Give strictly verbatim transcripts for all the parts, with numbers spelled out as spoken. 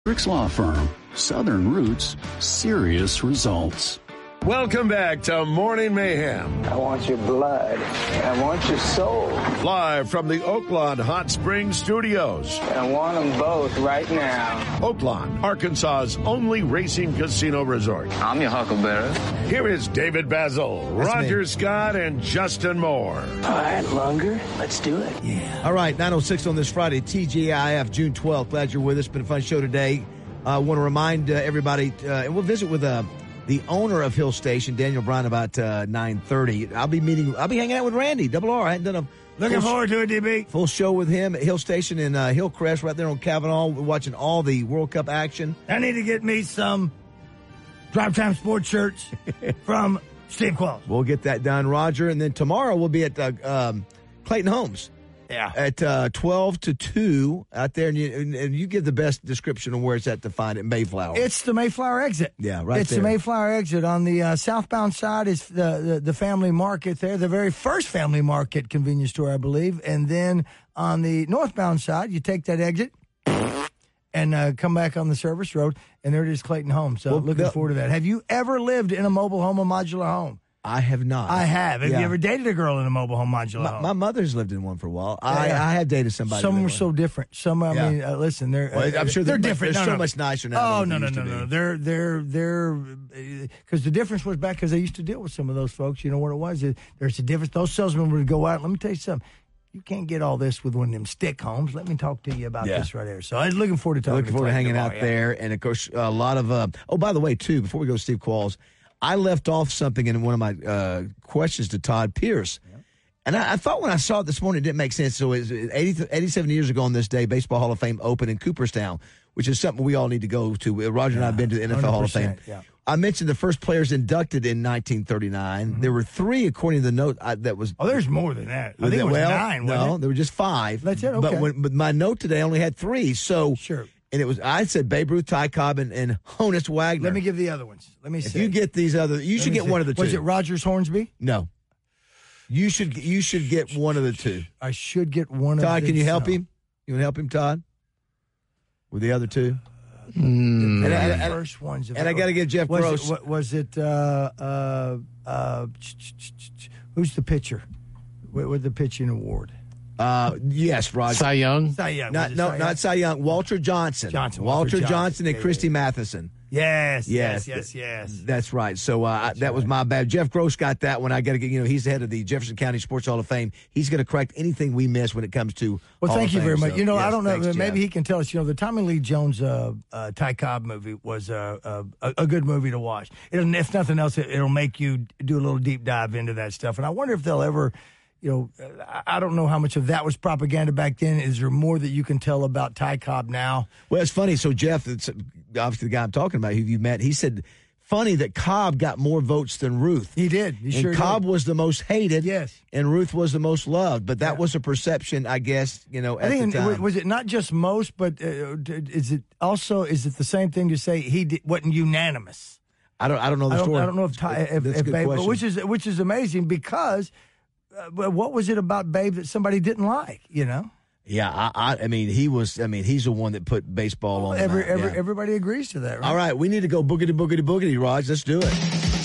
Rick's Law Firm. Southern roots, serious results. Welcome back to Morning Mayhem. I want your blood. I want your soul. Live from the Oaklawn Hot Springs Studios. I want them both right now. Oaklawn, Arkansas's only racing casino resort. I'm your huckleberry. Here is David Basil, That's Roger me. Scott, and Justin Moore. All right, Lunger, let's do it. Yeah. All right, nine oh six on this Friday, T G I F, June twelfth. Glad you're with us. Been a fun show today. I uh, want to remind uh, everybody, uh, and we'll visit with uh, the owner of Hill Station, Daniel Bryan, about uh, nine thirty. I'll be meeting, I'll be hanging out with Randy, Double R. I hadn't done a Looking full, forward to it, D B. full show with him at Hill Station in uh, Hillcrest, right there on Kavanaugh. We're watching all the World Cup action. I need to get me some Drive Time Sports shirts from Steve Qualls. We'll get that done, Roger. And then tomorrow we'll be at uh, um, Clayton Homes. Yeah. At uh, twelve to two out there, and you, and, and you give the best description of where it's at to find it, Mayflower. It's the Mayflower exit. Yeah, right It's there. the Mayflower exit. On the uh, southbound side is the, the, the family market there, the very first family market convenience store, I believe. And then on the northbound side, you take that exit and uh, come back on the service road, and there it is, Clayton Homes. So Well, looking the- forward to that. Have you ever lived in a mobile home or modular home? I have not. I have. Have Yeah. you ever dated a girl in a mobile home modular My, home? my mother's lived in one for a while. I, Yeah. I have dated somebody. Some that were way. so different. Some, I Yeah. mean, uh, listen, they're Well, I'm sure they're they're- different. they're no, so no. much nicer now Oh than no, they no, used no, to no. be. They're they're they're because the difference was back because they used to deal with some of those folks. You know what it was? There's a difference. Those salesmen would go out. Let me tell you something. You can't get all this with one of them stick homes. Let me talk to you about Yeah. this right here. So I'm looking forward to talking. Looking forward to hanging tomorrow, out yeah. there, and of course, a lot of. Uh, oh, by the way, too, before we go to Steve Qualls, I left off something in one of my uh, questions to Todd Pierce. And I, I thought when I saw it this morning, it didn't make sense. So it was eighty, eighty-seven years ago on this day, Baseball Hall of Fame opened in Cooperstown, which is something we all need to go to. Roger and I have been to the N F L Hall of Fame. Yeah. I mentioned the first players inducted in nineteen thirty-nine. Mm-hmm. There were three, according to the note I, that was. Oh, there's more than that. I think it was well, nine. No, Wasn't it? there were just five. That's it, But, okay. when, but my note today only had three. So Sure. And it was I said Babe Ruth, Ty Cobb, and, and Honus Wagner. Let me give the other ones. Let me If see. you get these other, you Let should me get see. one of the two. Was it Rogers Hornsby? No. You should you should get one of the two. I should get one of. Todd, the can you help no. him? You want to help him, Todd? With the other two? And, And I- and I- first ones. and I gotta give Jeff was Gross- It, wa- was it uh, uh, uh, ch- ch- ch- ch- ch- who's the pitcher with, with the pitching award? Uh, yes, Roger. Cy Young? Cy Young. Not, Was it no, Cy Young? not Cy Young. Walter Johnson. Johnson, Walter, Walter Johnson, Johnson. and Yeah, Christy yeah, yeah. Matheson. Yes, Yes, yes, yes, yes. That's right. So uh, that was my bad. Jeff Gross got that one. I got to get, you know, he's the head of the Jefferson County Sports Hall of Fame. He's going to correct anything we miss when it comes to Well, Hall thank of you very Fame. much. So, You know, yes, I don't know. thanks, Maybe Jeff. he can tell us. You know, the Tommy Lee Jones uh, uh, Ty Cobb movie was uh, uh, a, a good movie to watch. It'll, if nothing else, it, it'll make you do a little deep dive into that stuff. And I wonder if they'll ever, you know, I- I don't know how much of that was propaganda back then. Is there more that you can tell about Ty Cobb now? Well, it's funny. So Jeff, it's obviously the guy I'm talking about who you met, he said, funny that Cobb got more votes than Ruth. He did. He and sure Cobb did. was the most hated. Yes. And Ruth was the most loved. But that Yeah. was a perception, I guess, you know, I at think the it- time. was it not just most, but uh, d- is it also is it the same thing to say he did, wasn't unanimous? I don't I don't know the I don't, story. I don't know if, Ty, if, That's a if good Babe, question. which is which is amazing because uh, but what was it about Babe that somebody didn't like? You know, Yeah, I, I I mean, he was, I mean, he's the one that put baseball on the every map, every yeah. everybody agrees to that. Right? All right, we need to go boogity, boogity, boogity, Raj. Let's do it.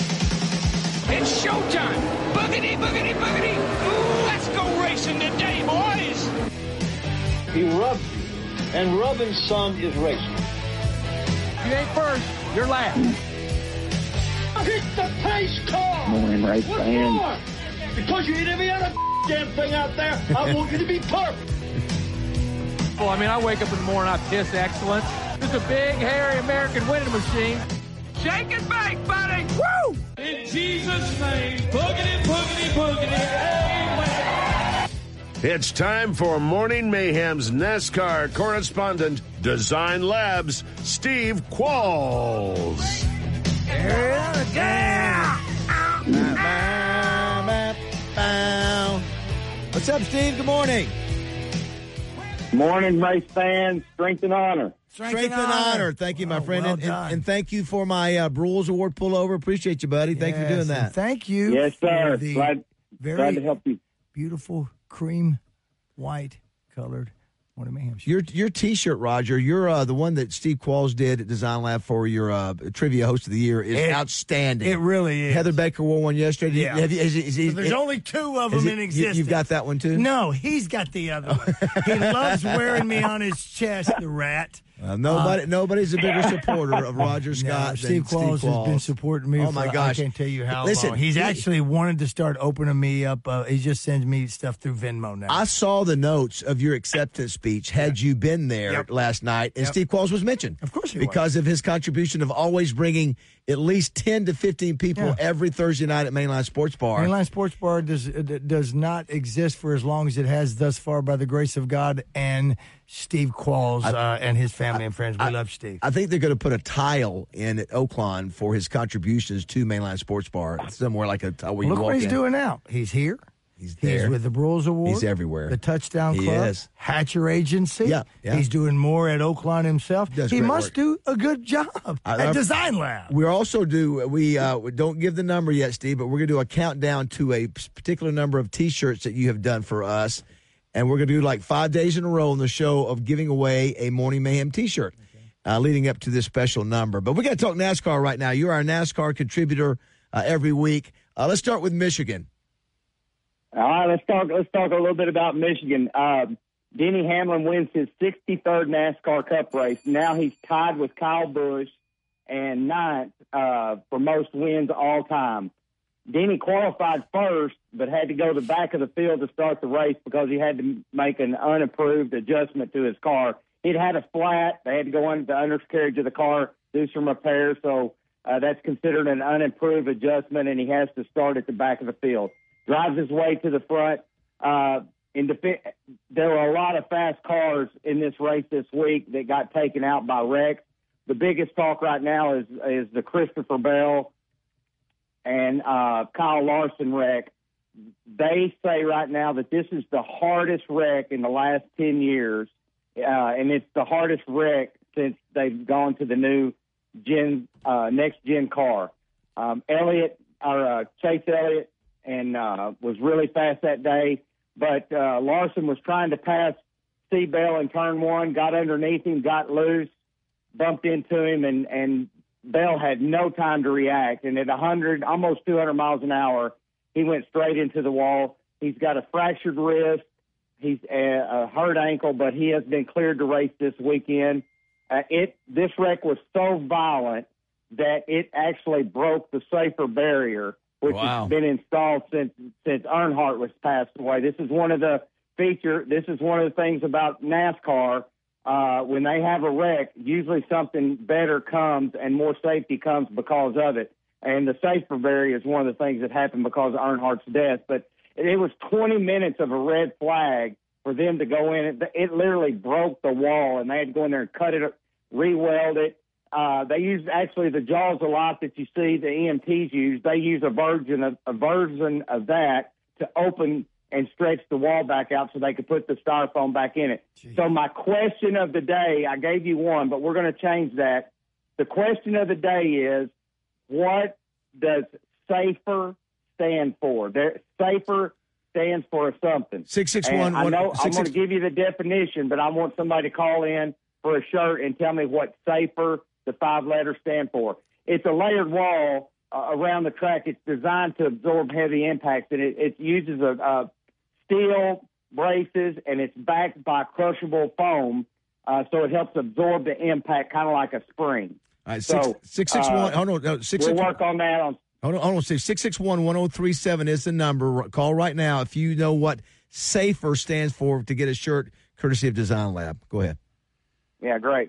It's showtime! Boogity, boogity, boogity! Ooh, let's go racing today, boys! He rubbed you, and rubbing some is racing. You ain't first, you're last. Hit the pace car! Morning, race What fans. for? Because you hit every other damn thing out there, I want you to be perfect. Well, I mean, I wake up in the morning, I piss excellence. It's a big, hairy American winning machine. Shake and bake, buddy! Woo! In Jesus' name, boogity, boogity, boogity, amen. It's time for Morning Mayhem's NASCAR correspondent, Design Labs, Steve Qualls. What's up, Steve? Good morning. Morning, race fans. Strength and honor. Strength, and honor. Thank you, my Oh, friend. well and, and, done. and thank you for my uh, Brules Award pullover. Appreciate you, buddy. Thank you for Yes, doing and that. Thank you. Yes, sir. for the Glad, very glad to help you. beautiful cream white colored Morning Mayhem Show. Your your T-shirt, Roger. You're uh, the one that Steve Qualls did at Design Lab for your uh, trivia host of the year is It- outstanding. It really is. Heather Baker wore one yesterday. Yeah. Have you, is, is, is, So there's is, only two of is them it- in you- existence. You've got that one too. No, he's got the other one. He loves wearing me on his chest, the rat. Uh, nobody, uh, nobody's a bigger supporter of Roger Scott No, than Steve Qualls Steve Qualls. has been supporting me. Oh for, my gosh! I can't tell you how Listen, long. He's he- actually wanted to start opening me up. Uh, he just sends me stuff through Venmo now. I saw the notes of your acceptance speech. Had you been there Yep. last night, and Yep. Steve Qualls was mentioned, Of course he because of his contribution of always bringing at least ten to fifteen people Yeah. every Thursday night at Mainline Sports Bar. Mainline Sports Bar does uh, does not exist for as long as it has thus far, by the grace of God and Steve Qualls uh, and his family and friends. We I- love Steve. I think they're going to put a tile in at Oaklawn for his contributions to Mainline Sports Bar, somewhere like a tile where you Look walk what he's in. doing now. He's here. He's He's there. with the Brewers Award. He's everywhere. The Touchdown He Club. is. Hatcher Agency. Yeah, yeah. He's doing more at Oaklawn himself. Does he great must work. do a good job I- at I- Design Lab. We also do. We uh, we don't give the number yet, Steve, but we're going to do a countdown to a particular number of T-shirts that you have done for us, and we're going to do like five days in a row in the show of giving away a Morning Mayhem T-shirt, uh, leading up to this special number. But we got to talk NASCAR right now. You're our NASCAR contributor uh, every week. Uh, let's start with Michigan. All right, let's talk. Let's talk a little bit about Michigan. Uh, Denny Hamlin wins his sixty-third NASCAR Cup race. Now he's tied with Kyle Busch and ninth uh, for most wins all time. Denny qualified first, but had to go to the back of the field to start the race because he had to make an unapproved adjustment to his car. It had a flat. They had to go under the undercarriage of the car, do some repairs. So uh, that's considered an unapproved adjustment, and he has to start at the back of the field. Drives his way to the front. Uh, in defi- there were a lot of fast cars in this race this week that got taken out by wrecks. The biggest talk right now is is the Christopher Bell and uh, Kyle Larson wreck. They say right now that this is the hardest wreck in the last ten years, uh, and it's the hardest wreck since they've gone to the new gen, uh, next gen car. Um, Elliott, or uh, Chase Elliott, and uh, was really fast that day. But uh, Larson was trying to pass C. Bell in turn one, got underneath him, got loose, bumped into him, and, and Bell had no time to react. And at one hundred, almost two hundred miles an hour, he went straight into the wall. He's got a fractured wrist. He's a, a hurt ankle, but he has been cleared to race this weekend. Uh, it this wreck was so violent that it actually broke the safer barrier, which Wow. has been installed since since Earnhardt was passed away. This is one of the feature. This is one of the things about NASCAR. Uh, when they have a wreck, usually something better comes and more safety comes because of it. And the safer barrier is one of the things that happened because of Earnhardt's death. But it was twenty minutes of a red flag for them to go in. It, it literally broke the wall, and they had to go in there and cut it, re-weld it. Uh, they use actually the Jaws of Life that you see the E M Ts use. They use a version of a version of that to open and stretch the wall back out so they could put the styrofoam back in it. Jeez. So my question of the day, I gave you one, but we're going to change that. The question of the day is, what does SAFER stand for? There, SAFER stands for something. Six six one. I know I'm going to give you the definition, but I want somebody to call in for a shirt and tell me what SAFER, the five letters, stand for. It's a layered wall uh, around the track. It's designed to absorb heavy impacts, and it, it uses a, a steel braces, and it's backed by crushable foam, uh, so it helps absorb the impact, kind of like a spring. All right, six, so, six six one. uh, Hold on, no, six we'll six. work on that on. Hold on, hold on. Say six six one one zero three seven is the number. Call right now if you know what SAFER stands for to get a shirt courtesy of Design Lab. Go ahead. Yeah, great.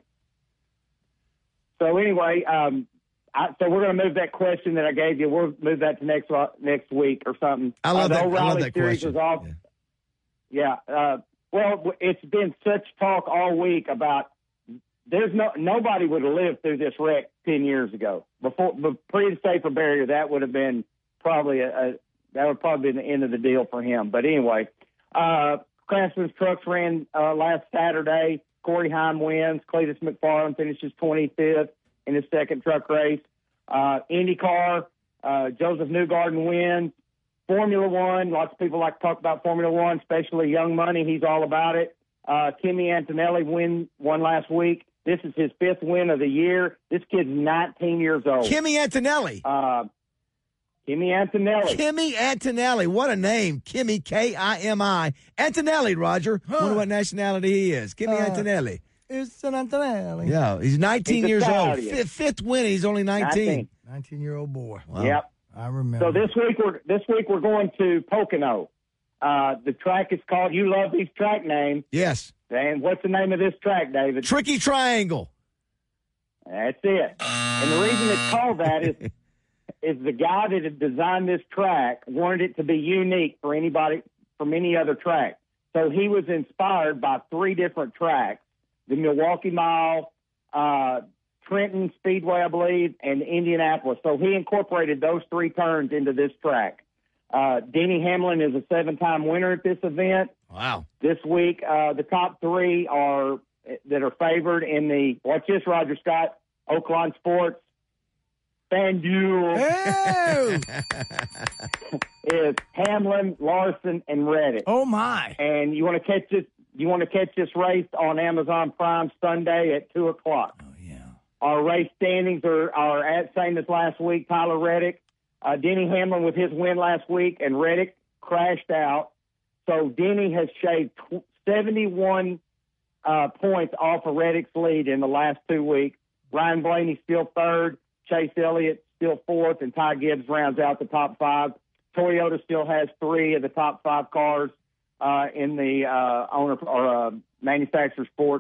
So anyway, um, I, so we're going to move that question that I gave you. We'll move that to next next week or something. I love uh, that. The O'Reilly I love that series question. is off. Yeah. yeah uh, well, it's been such talk all week about. There's no nobody would have lived through this wreck ten years ago. Before, pre the safer barrier, that would have been probably a, a that would probably been the end of the deal for him. But anyway, uh, Craftsman's trucks ran uh, last Saturday. Corey Heim wins. Cletus McFarland finishes twenty-fifth in his second truck race. Uh, IndyCar, uh, Joseph Newgarden wins. Formula One, lots of people like to talk about Formula One, especially Young Money. He's all about it. Uh, Kimi Antonelli win won last week. This is his fifth win of the year. This kid's nineteen years old. Kimi Antonelli. Uh, Kimi Antonelli. Kimi Antonelli. What a name. Kimi, K I M I. Antonelli, Roger. Huh. Wonder what nationality he is. Kimi Uh, Antonelli. It's an Antonelli. Yeah, he's nineteen He's years old. Italian. Fifth, fifth win, he's only nineteen. nineteen-year-old boy. Wow. Yep. I remember. So this week we're this week we're going to Pocono. Uh, the track is called. You love these track names. Yes. And what's the name of this track, David? Tricky Triangle. That's it. And the reason it's called that is is the guy that had designed this track wanted it to be unique for anybody from any other track. So he was inspired by three different tracks: the Milwaukee Mile, uh, Trenton Speedway, I believe, and Indianapolis. So he incorporated those three turns into this track. Uh, Denny Hamlin is a seven-time winner at this event. Wow. This week, uh, the top three are that are favored in the, watch this, Roger Scott, Oaklawn Sports, FanDuel, Oh, is Hamlin, Larson, and Reddick. oh my. And you want to catch this, you want to catch this race on Amazon Prime Sunday at two o'clock. Oh, yeah. Our race standings are, are at same as last week. Tyler Reddick, uh, Denny Hamlin with his win last week, and Reddick crashed out. So Denny has shaved tw- seventy-one uh, points off of Reddick's lead in the last two weeks. Ryan Blaney still third, Chase Elliott still fourth, and Ty Gibbs rounds out the top five. Toyota still has three of the top five cars uh, in the uh, owner or uh, manufacturer sports.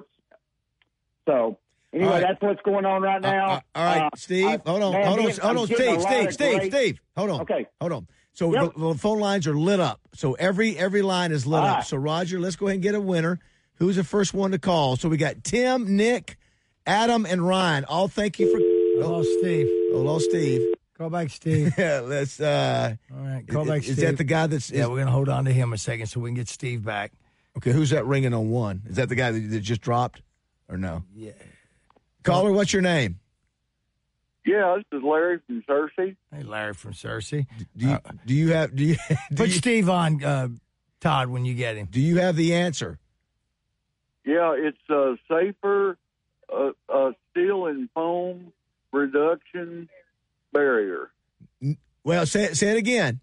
So anyway, All right. that's what's going on right now. Uh, uh, all right, Uh, Steve. I- hold on. man, hold on. I'm Hold on, getting Steve. a lot Steve. of Steve. great- Steve. Hold on. Okay. Hold on. So Yep. the, the phone lines are lit up. So every every line is lit All up. right. So Roger, let's go ahead and get a winner. Who's the first one to call? So we got Tim, Nick, Adam, and Ryan. All thank you for. I Oh, lost Steve. oh lost Steve. Call back Steve. Yeah. Let's. uh All right, call is, back is Steve. that the guy that's? Yeah, is- we're going to hold on to him a second so we can get Steve back. okay. Who's that ringing on one? Is that the guy that, that just dropped, or no? Yeah. Caller, what's your name? Yeah, this is Larry from Searcy. Hey, Larry from Searcy. Do you do you have do you do Put you, Steve on, uh, Todd, when you get him. do you have the answer? Yeah, it's uh, safer uh, uh, steel and foam reduction barrier. Well, say it, say it again.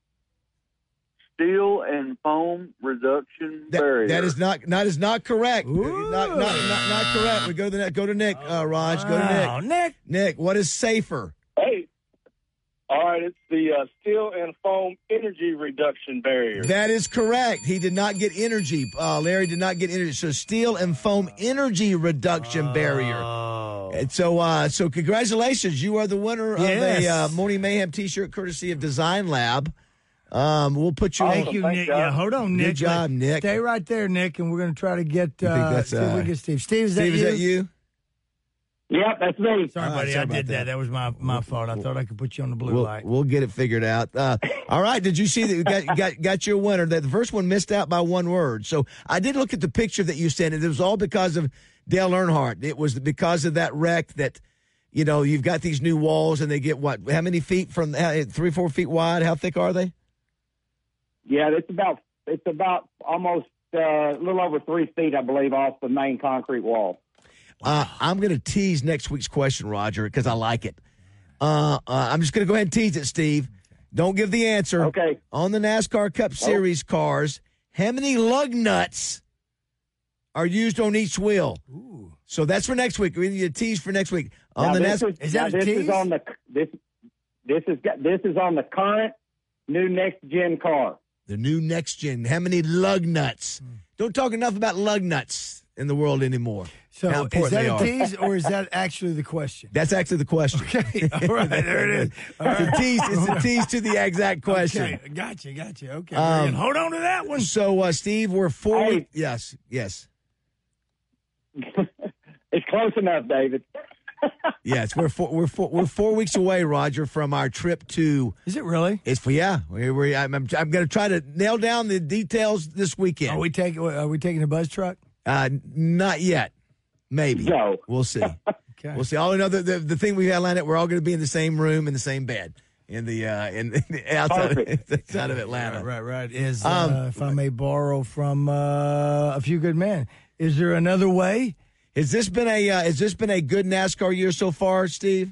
Steel and foam reduction That, barrier. that is not not is not correct. Ooh. Not, not, not, not correct. We go to the go to Nick. Uh, Raj, go to Wow, Nick. Nick. Nick, what is safer? Hey. All right, it's the uh, steel and foam energy reduction barrier. That is correct. He did not get energy. Uh, Larry did not get energy. So steel and foam energy reduction barrier. Oh. And so, uh, so congratulations. You are the winner of Yes. a uh, Morning Mayhem T-shirt courtesy of Design Lab. Um, we'll put you. Awesome. Thank you, Thanks, Nick. guys. Yeah, hold on, Good Nick. job, Nick. Stay right there, Nick, and we're going to try to get, You think uh, that's, see if we uh, can get Steve. Steve, is that Steve, you? is that you? Yep, that's me. Sorry, All right, buddy. sorry I about did that. that. that. was my, my fault. I thought I could put you on the blue We'll, light. we'll get it figured out. Uh, all right. Did you see that you got, got got your winner? That the first one missed out by one word. So I did look at the picture that you sent, and it was all because of Dale Earnhardt. It was because of that wreck that, you know, you've got these new walls, and they get what? How many feet from how, three, four feet wide? How thick are they? Yeah, it's about it's about almost uh, a little over three feet, I believe, off the main concrete wall. Uh, I'm going to tease next week's question, Roger, because I like it. Uh, uh, I'm just going to go ahead and tease it, Steve. Don't give the answer. Okay. On the NASCAR Cup Series cars, how many lug nuts are used on each wheel? Ooh. So that's for next week. We need a tease for next week. On Now, the this NASCAR. is, Is now, that a this tease? is on the this this is this is on the current new next gen car. The new next gen. How many lug nuts? Don't talk enough about lug nuts in the world anymore. So How is important that they a are. tease, or is that actually the question? That's actually the question. Okay, all right, there it is. All It's a right. tease. It's a tease to the exact question. Okay, gotcha, gotcha. Okay, Um, very good. Hold on to that one. So, uh, Steve, we're four. Hey. weeks- Yes, yes, It's close enough, David. yes. We're four, we're four, we're four weeks away, Roger, from our trip to. Is it really? It's for yeah. We, we, I'm, I'm, I'm going to try to nail down the details this weekend. Are we taking? Are we taking a buzz truck? Uh, not yet. Maybe. No. We'll see. Okay. We'll see. All another the, the thing we had lined up. We're all going to be in the same room in the same bed. in the uh, in, in the outside, of, outside of Atlanta. Right, right. right. Is Um, uh, if I may borrow from uh, A Few Good Men, is there another way? Has this been a uh, has this been a good NASCAR year so far, Steve?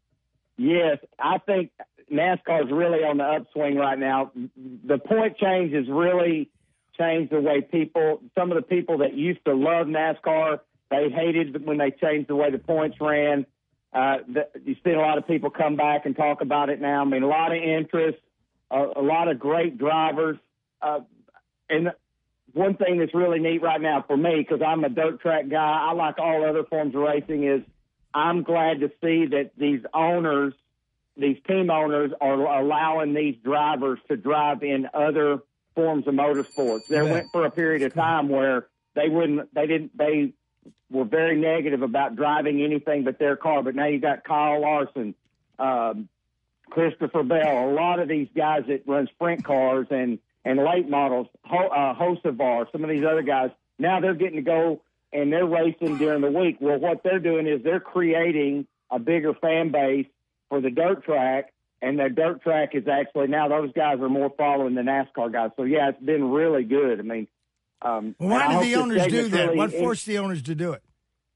Yes, I think NASCAR is really on the upswing right now. The point change has really changed the way people, some of the people that used to love NASCAR, they hated when they changed the way the points ran. Uh, the, you see a lot of people come back and talk about it now. I mean, a lot of interest, a, a lot of great drivers. Uh, and one thing that's really neat right now for me, because I'm a dirt track guy, I like all other forms of racing, is I'm glad to see that these owners, these team owners, are allowing these drivers to drive in other forms of motorsports. There Yeah. went for a period of time where they wouldn't, they didn't, they were very negative about driving anything but their car. But now you got Kyle Larson, um, Christopher Bell, a lot of these guys that run sprint cars and, and late models, Ho, uh, Hocevar, some of these other guys. Now they're getting to go and they're racing during the week. Well, what they're doing is they're creating a bigger fan base for the dirt track, and the dirt track is actually now those guys are more following the NASCAR guys. So yeah, it's been really good. I mean, um, Well, why and I did hope the this owners do segment's that? really- What forced the owners to do it?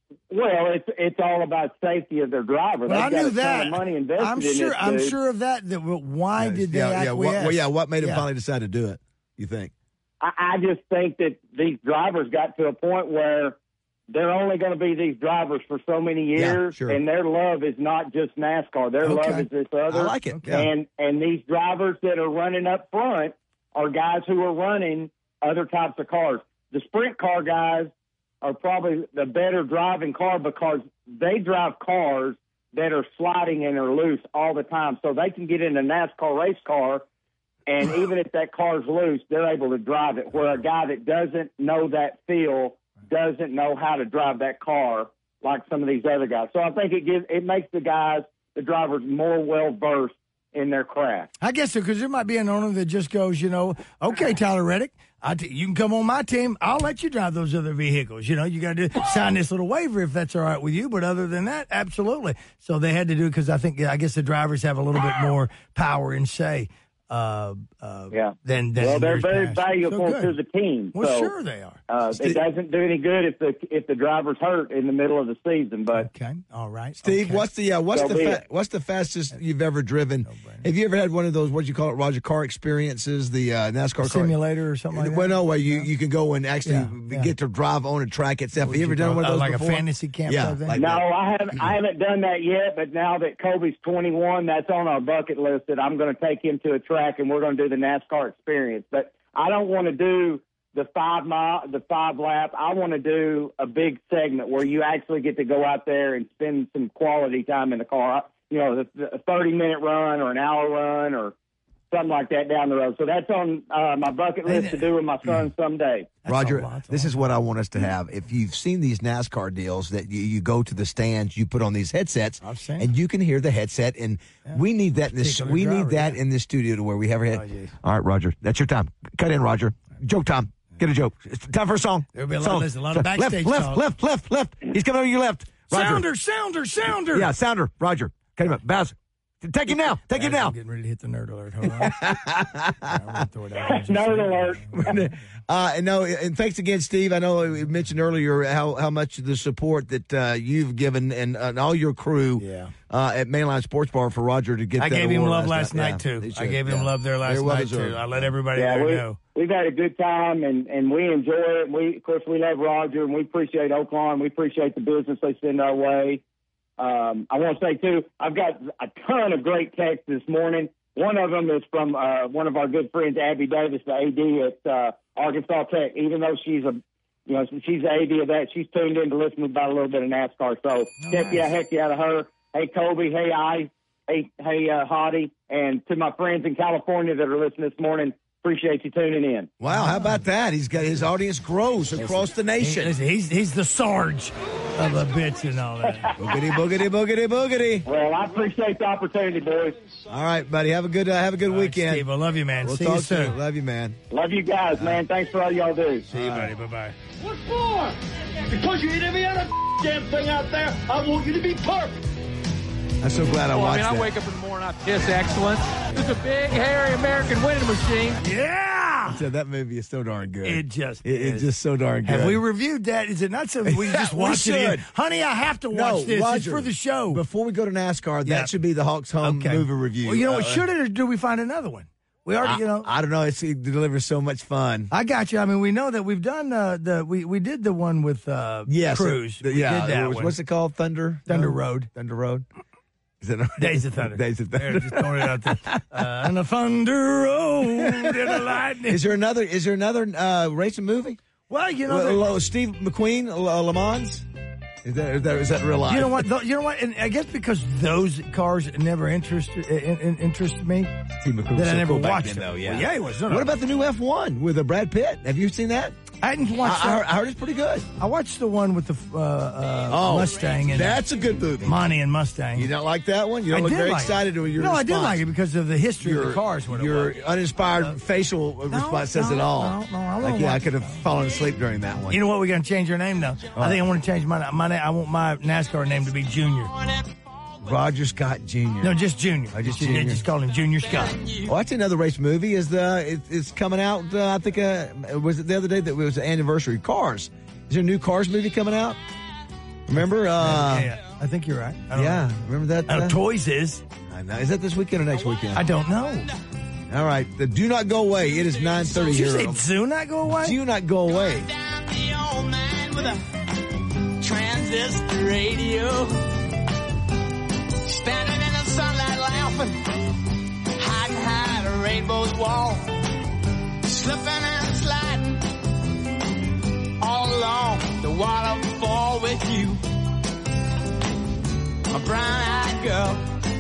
Well, it's it's all about safety of their driver. Well, I They've got knew a ton that. of money invested I'm in sure. this I'm dude. sure of that. That well, why Yeah, did they yeah, yeah, what, acquiesce? well, yeah, what made him Yeah. finally decide to do it, you think? I, I just think that these drivers got to a point where they're only going to be these drivers for so many years, sure. and their love is not just NASCAR. Their Okay. love is this other. I like it, yeah. And and these drivers that are running up front are guys who are running other types of cars. The sprint car guys are probably the better driving car because they drive cars that are sliding and are loose all the time. So they can get in a NASCAR race car, and even if that car's loose, they're able to drive it, where a guy that doesn't know that feel doesn't know how to drive that car like some of these other guys. So I think it gives it makes the guys, the drivers, more well-versed in their craft. I guess so, because there might be an owner that just goes, you know, okay, Tyler Reddick, I t- you can come on my team. I'll let you drive those other vehicles. You know, you got to sign this little waiver if that's all right with you. But other than that, absolutely. So they had to do it because I think, I guess the drivers have a little bit more power and say. Uh, uh, Yeah. Than, than Well, they're years very past. valuable So to good. the team. Well, so, sure they are. Uh, it doesn't do any good if the if the driver's hurt in the middle of the season. But Okay, all right. Steve, okay. what's the uh, what's So the be fa- it. what's the fastest you've ever driven? Have you ever had one of those, what do you call it, Roger, car experiences, the uh, NASCAR car simulator or something like that? Well, no, where you, you can go and actually Yeah, yeah. get to drive on a track itself. What Have you ever you done call- one of uh, those like a before? fantasy camp Yeah, type thing? like no, that. I haven't I haven't done that yet. But now that Kobe's twenty-one, that's on our bucket list. That I'm going to take him to a track and we're going to do the NASCAR experience. But I don't want to do the five mile, the five lap. I want to do a big segment where you actually get to go out there and spend some quality time in the car. You know, the, the thirty minute run or an hour run or something like that down the road. So that's on uh, my bucket list to do with my son someday. That's Roger, a lot, that's a this lot. is what I want us to have. If you've seen these NASCAR deals that you, you go to the stands, you put on these headsets, I've seen and you can hear the headset. And we need that in this. Particular We driver, need that yeah. in this studio to where we have our head. Oh, geez. All right, Roger, that's your time. Cut in, Roger. Joke time. Get a joke. It's time for a song. There'll be a lot- Song. listen, a lot of Left, backstage left, talk. left, left, left. He's coming over your left. Roger. Sounder, sounder, sounder. Yeah, Sounder. Roger. Cut him up. Baz. Take him now. Take him Guys, now. I'm getting ready to hit the nerd alert. Hold on. I'm gonna throw it out there just Nerd a second. alert. Uh, and no, and thanks again, Steve. I know we mentioned earlier how, how much the support that uh, you've given and, and all your crew Yeah. uh, at Mainline Sports Bar for Roger to get I that gave him award last, last night, Yeah, too. they I should, gave him yeah. love there last Very well night, deserved. too. I let everybody Yeah, there we, know. we've had a good time, and, and we enjoy it. We, of course, we love Roger, and we appreciate Oaklawn. We appreciate the business they send our way. Um, I want to say, too, I've got a ton of great texts this morning. One of them is from uh, one of our good friends, Abby Davis, the A D at uh, Arkansas Tech. Even though she's a, you know, she's the A D of that, she's tuned in to listen about a little bit of NASCAR. So, heck yeah, heck yeah to her. Hey, Kobe. Hey, I. Hey, hey, uh, Hottie. And to my friends in California that are listening this morning, appreciate you tuning in. Wow, how about that? He's got his audience grows across the nation. Listen, he's, he's the Sarge of the bits and all that. Boogity, boogity, boogity, boogity. Well, I appreciate the opportunity, boys. All right, buddy. Have a good uh, have a good All right, weekend. Steve, I love you, man. We'll See talk you soon. soon. Love you, man. Love you guys, man. Thanks for all y'all do. See you, buddy. Bye-bye. What for? Because you hit every other damn thing out there. I want you to be perfect. I'm so glad I Well, I watched mean, I that. wake up in the morning, I piss excellence. It's a big, hairy American winning machine. Yeah! So that movie is so darn good. It just it, is. It's just so darn good. Have we reviewed that? Is it not something we just We watch it again? should. Honey, I have to watch No, this. Roger, It's for the show. Before we go to NASCAR, Yeah. that should be the Hawks Home Okay. movie review. Well, you know what? Uh, Should it, or do we find another one? We already, I, you know. I don't know. It's, it delivers so much fun. I got you. I mean, we know that we've done uh, the we we did the one with uh, Yes, Cruise. the- We yeah. did that it was- one. What's it called? Thunder. Thunder No? Road. Thunder Road. Is it Days of Thunder. Days of There, Thunder. just throwing it out there. Uh, and the Thunder Road and the lightning. Is there another? Is there another uh, racing movie? Well, you know, Uh, there- uh, Steve McQueen, uh, Le Mans. Is that, is that is that real life? you know what? Though, you know what? And I guess because those cars never interested in, in, interested me, Steve McQueen was that I so never cool back watched then, them. though. Yeah, Well, yeah, he was. No, no. What about the new F one with uh, Brad Pitt? Have you seen that? I didn't watch. I, I, that. heard, I heard it's pretty good. I watched the one with the uh, uh, Oh, Mustang and that's a good movie. Monty and Mustang. You don't like that one? You I don't look did very like excited it. with your No, I did response. like it because of the history Your, of the cars. What your it was. uninspired Uh, facial response says no, it all. no, no, I like, wanna yeah, I watch could it. have fallen asleep during that one. You know what? We're gonna change our name now. I think I want to change my my name. I want my NASCAR name to be Junior. Roger Scott Junior No, just Junior. Oh, just Just, Junior. just call him Junior Scott. Oh, that's another race movie. Is the it, it's coming out? Uh, I think uh, was it the other day that it was the anniversary? Cars. Is there a new Cars movie coming out? Remember? Uh, yeah, yeah, I think you're right. I don't yeah, know. remember that? Uh, uh, Toys is. I know. Is that this weekend or next weekend? I don't know. All right. The Do Not Go Away. It is nine thirty Did you here. say do not go away? Do Not Go Away. The old man with a transistor radio, standing in the sunlight laughing, hiding behind a rainbow's wall, slipping and sliding all along the waterfall with you, a brown-eyed girl.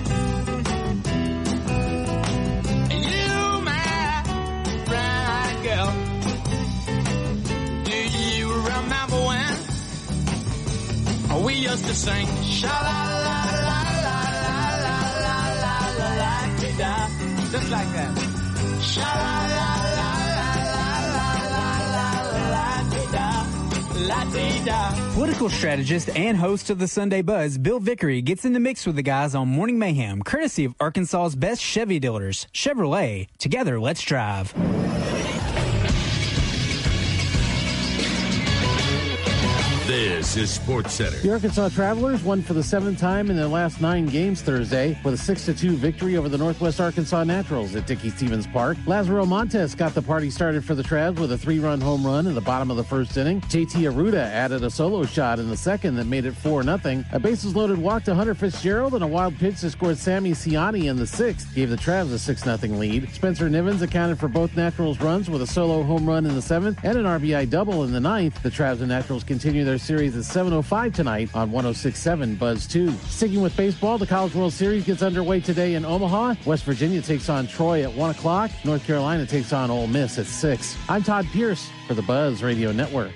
You, my brown-eyed girl. Do you remember when we used to sing sha la la la la la la la la la da, just like that. Sha la la la la la la la la la da. Political strategist and host of the Sunday Buzz, Bill Vickery, gets in the mix with the guys on Morning Mayhem, courtesy of Arkansas's best Chevy dealers, Chevrolet. Together, let's drive. This is Sports Center. The Arkansas Travelers won for the seventh time in their last nine games Thursday with a six to two victory over the Northwest Arkansas Naturals at Dickey Stevens Park. Lazaro Montes got the party started for the Travs with a three-run home run in the bottom of the first inning. J T Arruda added a solo shot in the second that made it four nothing. A bases-loaded walk to Hunter Fitzgerald and a wild pitch that scored Sammy Ciani in the sixth gave the Travs a six nothing lead. Spencer Nivens accounted for both Naturals runs with a solo home run in the seventh and an R B I double in the ninth. The Travs and Naturals continue their series at seven oh five tonight on one oh six point seven Buzz two. Sticking with baseball, the College World Series gets underway today in Omaha. West Virginia takes on Troy at one o'clock. North Carolina takes on Ole Miss at six. I'm Todd Pierce for the Buzz Radio Network.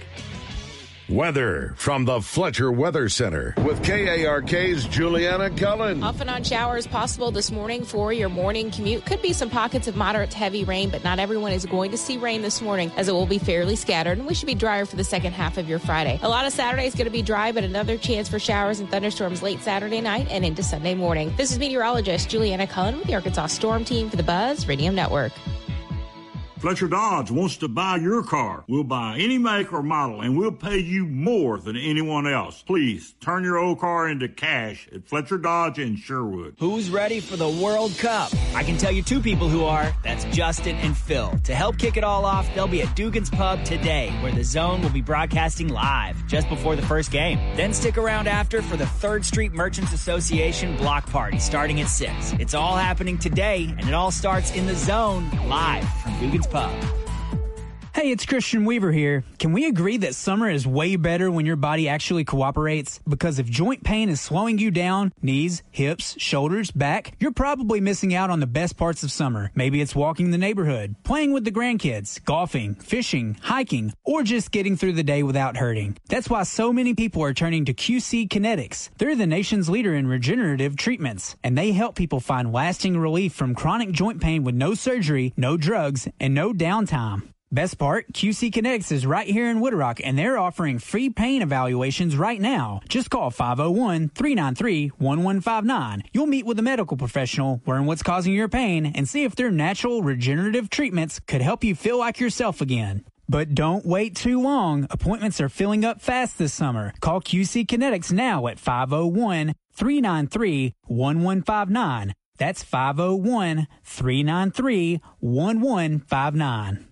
Weather from the Fletcher Weather Center with K A R K's Juliana Cullen. Off and on showers possible this morning for your morning commute. Could be some pockets of moderate to heavy rain, but not everyone is going to see rain this morning as it will be fairly scattered, and we should be drier for the second half of your Friday. A lot of Saturday is going to be dry, but another chance for showers and thunderstorms late Saturday night and into Sunday morning. This is meteorologist Juliana Cullen with the Arkansas Storm Team for the Buzz Radio Network. Fletcher Dodge wants to buy your car. We'll buy any make or model, and we'll pay you more than anyone else. Please turn your old car into cash at Fletcher Dodge in Sherwood. Who's ready for the World Cup? I can tell you two people who are. That's Justin and Phil. To help kick it all off, they'll be at Dugan's Pub today, where the Zone will be broadcasting live just before the first game. Then stick around after for the Third Street Merchants Association block party starting at six. It's all happening today, and it all starts in the Zone live from Dugan's Pub. Hey, it's Christian Weaver here. Can we agree that summer is way better when your body actually cooperates? Because if joint pain is slowing you down, knees, hips, shoulders, back, you're probably missing out on the best parts of summer. Maybe it's walking the neighborhood, playing with the grandkids, golfing, fishing, hiking, or just getting through the day without hurting. That's why so many people are turning to Q C Kinetics. They're the nation's leader in regenerative treatments, and they help people find lasting relief from chronic joint pain with no surgery, no drugs, and no downtime. Best part, Q C Kinetics is right here in Woodrock, and they're offering free pain evaluations right now. Just call five oh one, three nine three, one one five nine. You'll meet with a medical professional, learn what's causing your pain, and see if their natural regenerative treatments could help you feel like yourself again. But don't wait too long. Appointments are filling up fast this summer. Call Q C Kinetics now at five oh one, three nine three, one one five nine. That's five oh one, three nine three, one one five nine.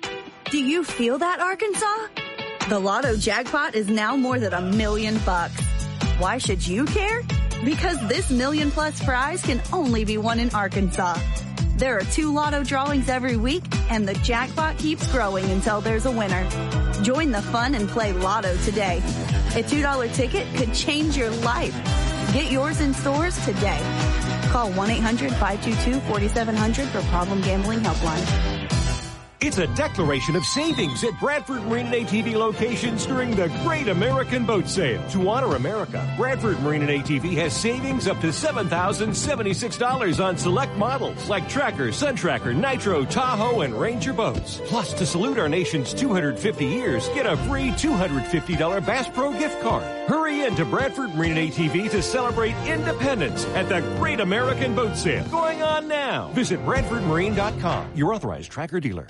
Do you feel that, Arkansas? The Lotto jackpot is now more than a million bucks. Why should you care? Because this million plus prize can only be won in Arkansas. There are two Lotto drawings every week, and the jackpot keeps growing until there's a winner. Join the fun and play Lotto today. A two dollar ticket could change your life. Get yours in stores today. Call one eight hundred, five two two, four seven zero zero for Problem Gambling Helpline. It's a declaration of savings at Bradford Marine and A T V locations during the Great American Boat Sale. To honor America, Bradford Marine and A T V has savings up to seven thousand seventy-six dollars on select models like Tracker, Sun Tracker, Nitro, Tahoe, and Ranger boats. Plus, to salute our nation's two hundred fifty years, get a free two hundred fifty dollars Bass Pro gift card. Hurry in to Bradford Marine and A T V to celebrate independence at the Great American Boat Sale. Going on now. Visit Bradford Marine dot com, your authorized Tracker dealer.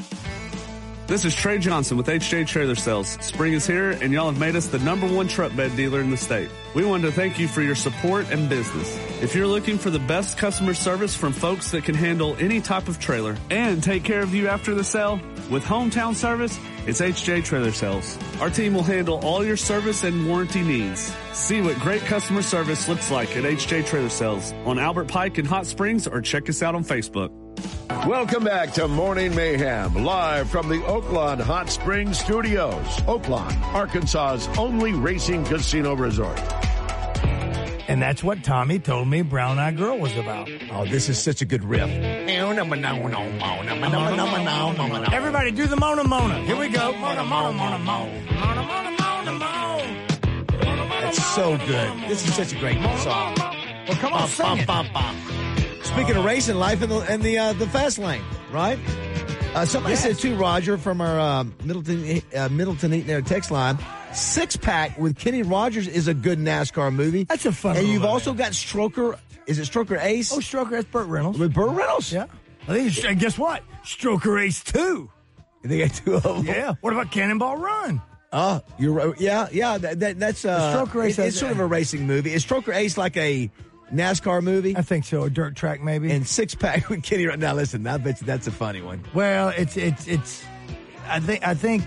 This is Trey Johnson with H J Trailer Sales. Spring is here, and y'all have made us the number one truck bed dealer in the state. We wanted to thank you for your support and business. If you're looking for the best customer service from folks that can handle any type of trailer and take care of you after the sale, with hometown service, it's H J Trailer Sales. Our team will handle all your service and warranty needs. See what great customer service looks like at H J Trailer Sales on Albert Pike in Hot Springs, or check us out on Facebook. Welcome back to Morning Mayhem, live from the Oaklawn Hot Springs Studios. Oaklawn, Arkansas's only racing casino resort. And that's what Tommy told me Brown Eyed Girl was about. Oh, this is such a good riff. Everybody do the Mona Mona. Here we go. Mona Mona Mona Mona. Mona Mona Mona Mona. That's so good. This is such a great song. Well, come on, sing it. Speaking of racing, life in the in the uh, the fast lane, right? Uh, somebody Yes. said too, Roger, from our uh, Middleton uh, Middleton Eaton Air text line. Six Pack with Kenny Rogers is a good NASCAR movie. That's a fun And movie. you've also got Stroker. Is it Stroker Ace? Oh, Stroker, that's Burt Reynolds. With Burt Reynolds? Yeah. I think it's, and guess what? Stroker Ace two. They got two of them. Yeah. What about Cannonball Run? Oh, you're right. Yeah, yeah. That, that, that's uh, The Stroker Ace it- has- it's sort of a racing movie. Is Stroker Ace like a NASCAR movie? I think so. A dirt track, maybe. And Six Pack with Kenny. Now, listen, I bet you that's a funny one. Well, it's it's it's. I think I think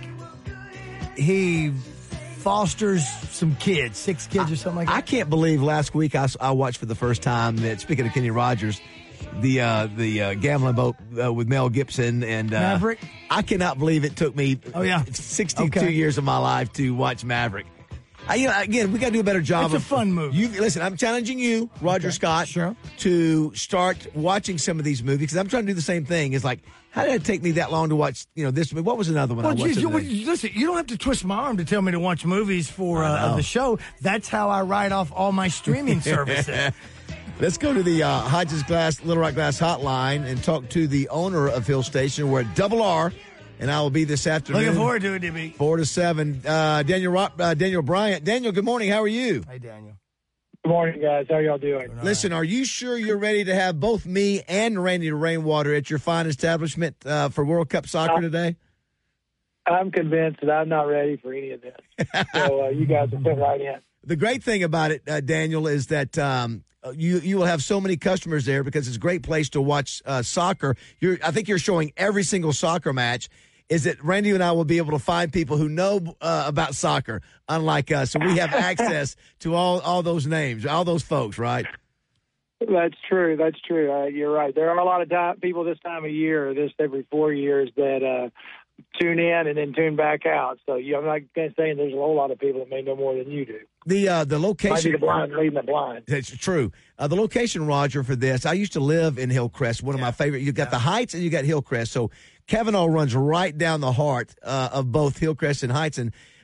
he fosters some kids, six kids or something like that. I can't believe last week I, s- I watched for the first time that, speaking of Kenny Rogers, the uh, the uh, gambling boat uh, with Mel Gibson and uh, Maverick. I cannot believe it took me Oh, yeah. sixty-two Okay. years of my life to watch Maverick. I, you know, again, we got to do a better job. It's a of, fun movie. You listen. I'm challenging you, Roger Okay, Scott, sure. to start watching some of these movies because I'm trying to do the same thing. It's like, how did it take me that long to watch? You know, this movie. What was another one? Well, I watched geez, you, the other day? you- listen, you don't have to twist my arm to tell me to watch movies for I uh, know. the show. That's how I write off all my streaming services. Let's go to the uh, Hodges Glass, Little Rock Glass hotline and talk to the owner of Hill Station. We're at Double R, and I will be this afternoon. Looking forward to it, D B. Four to seven. Uh, Daniel Rock, uh, Daniel Bryant. Daniel, good morning. How are you? Hey, Daniel. Good morning, guys. How y'all doing? Listen, are you sure you're ready to have both me and Randy Rainwater at your fine establishment uh, for World Cup soccer Uh, today? I'm convinced that I'm not ready for any of this. So uh, you guys will fit right in. The great thing about it, uh, Daniel, is that um, you you will have so many customers there because it's a great place to watch uh, soccer. You're, I think you're showing every single soccer match. Is that Randy and I will be able to find people who know uh, about soccer, unlike us, so we have access to all all those names, all those folks, right? That's true. That's true. Uh, you're right. There are a lot of time, people this time of year, or this every four years, that uh, tune in and then tune back out. So you, I'm not saying there's a whole lot of people that may know more than you do. The uh, the Might be location. the blind leading the blind. That's true. Uh, the location, Roger, for this, I used to live in Hillcrest, one of my favorite. You've got the Heights and you got Hillcrest. So Kavanaugh runs right down the heart uh, of both Hillcrest and Heights. And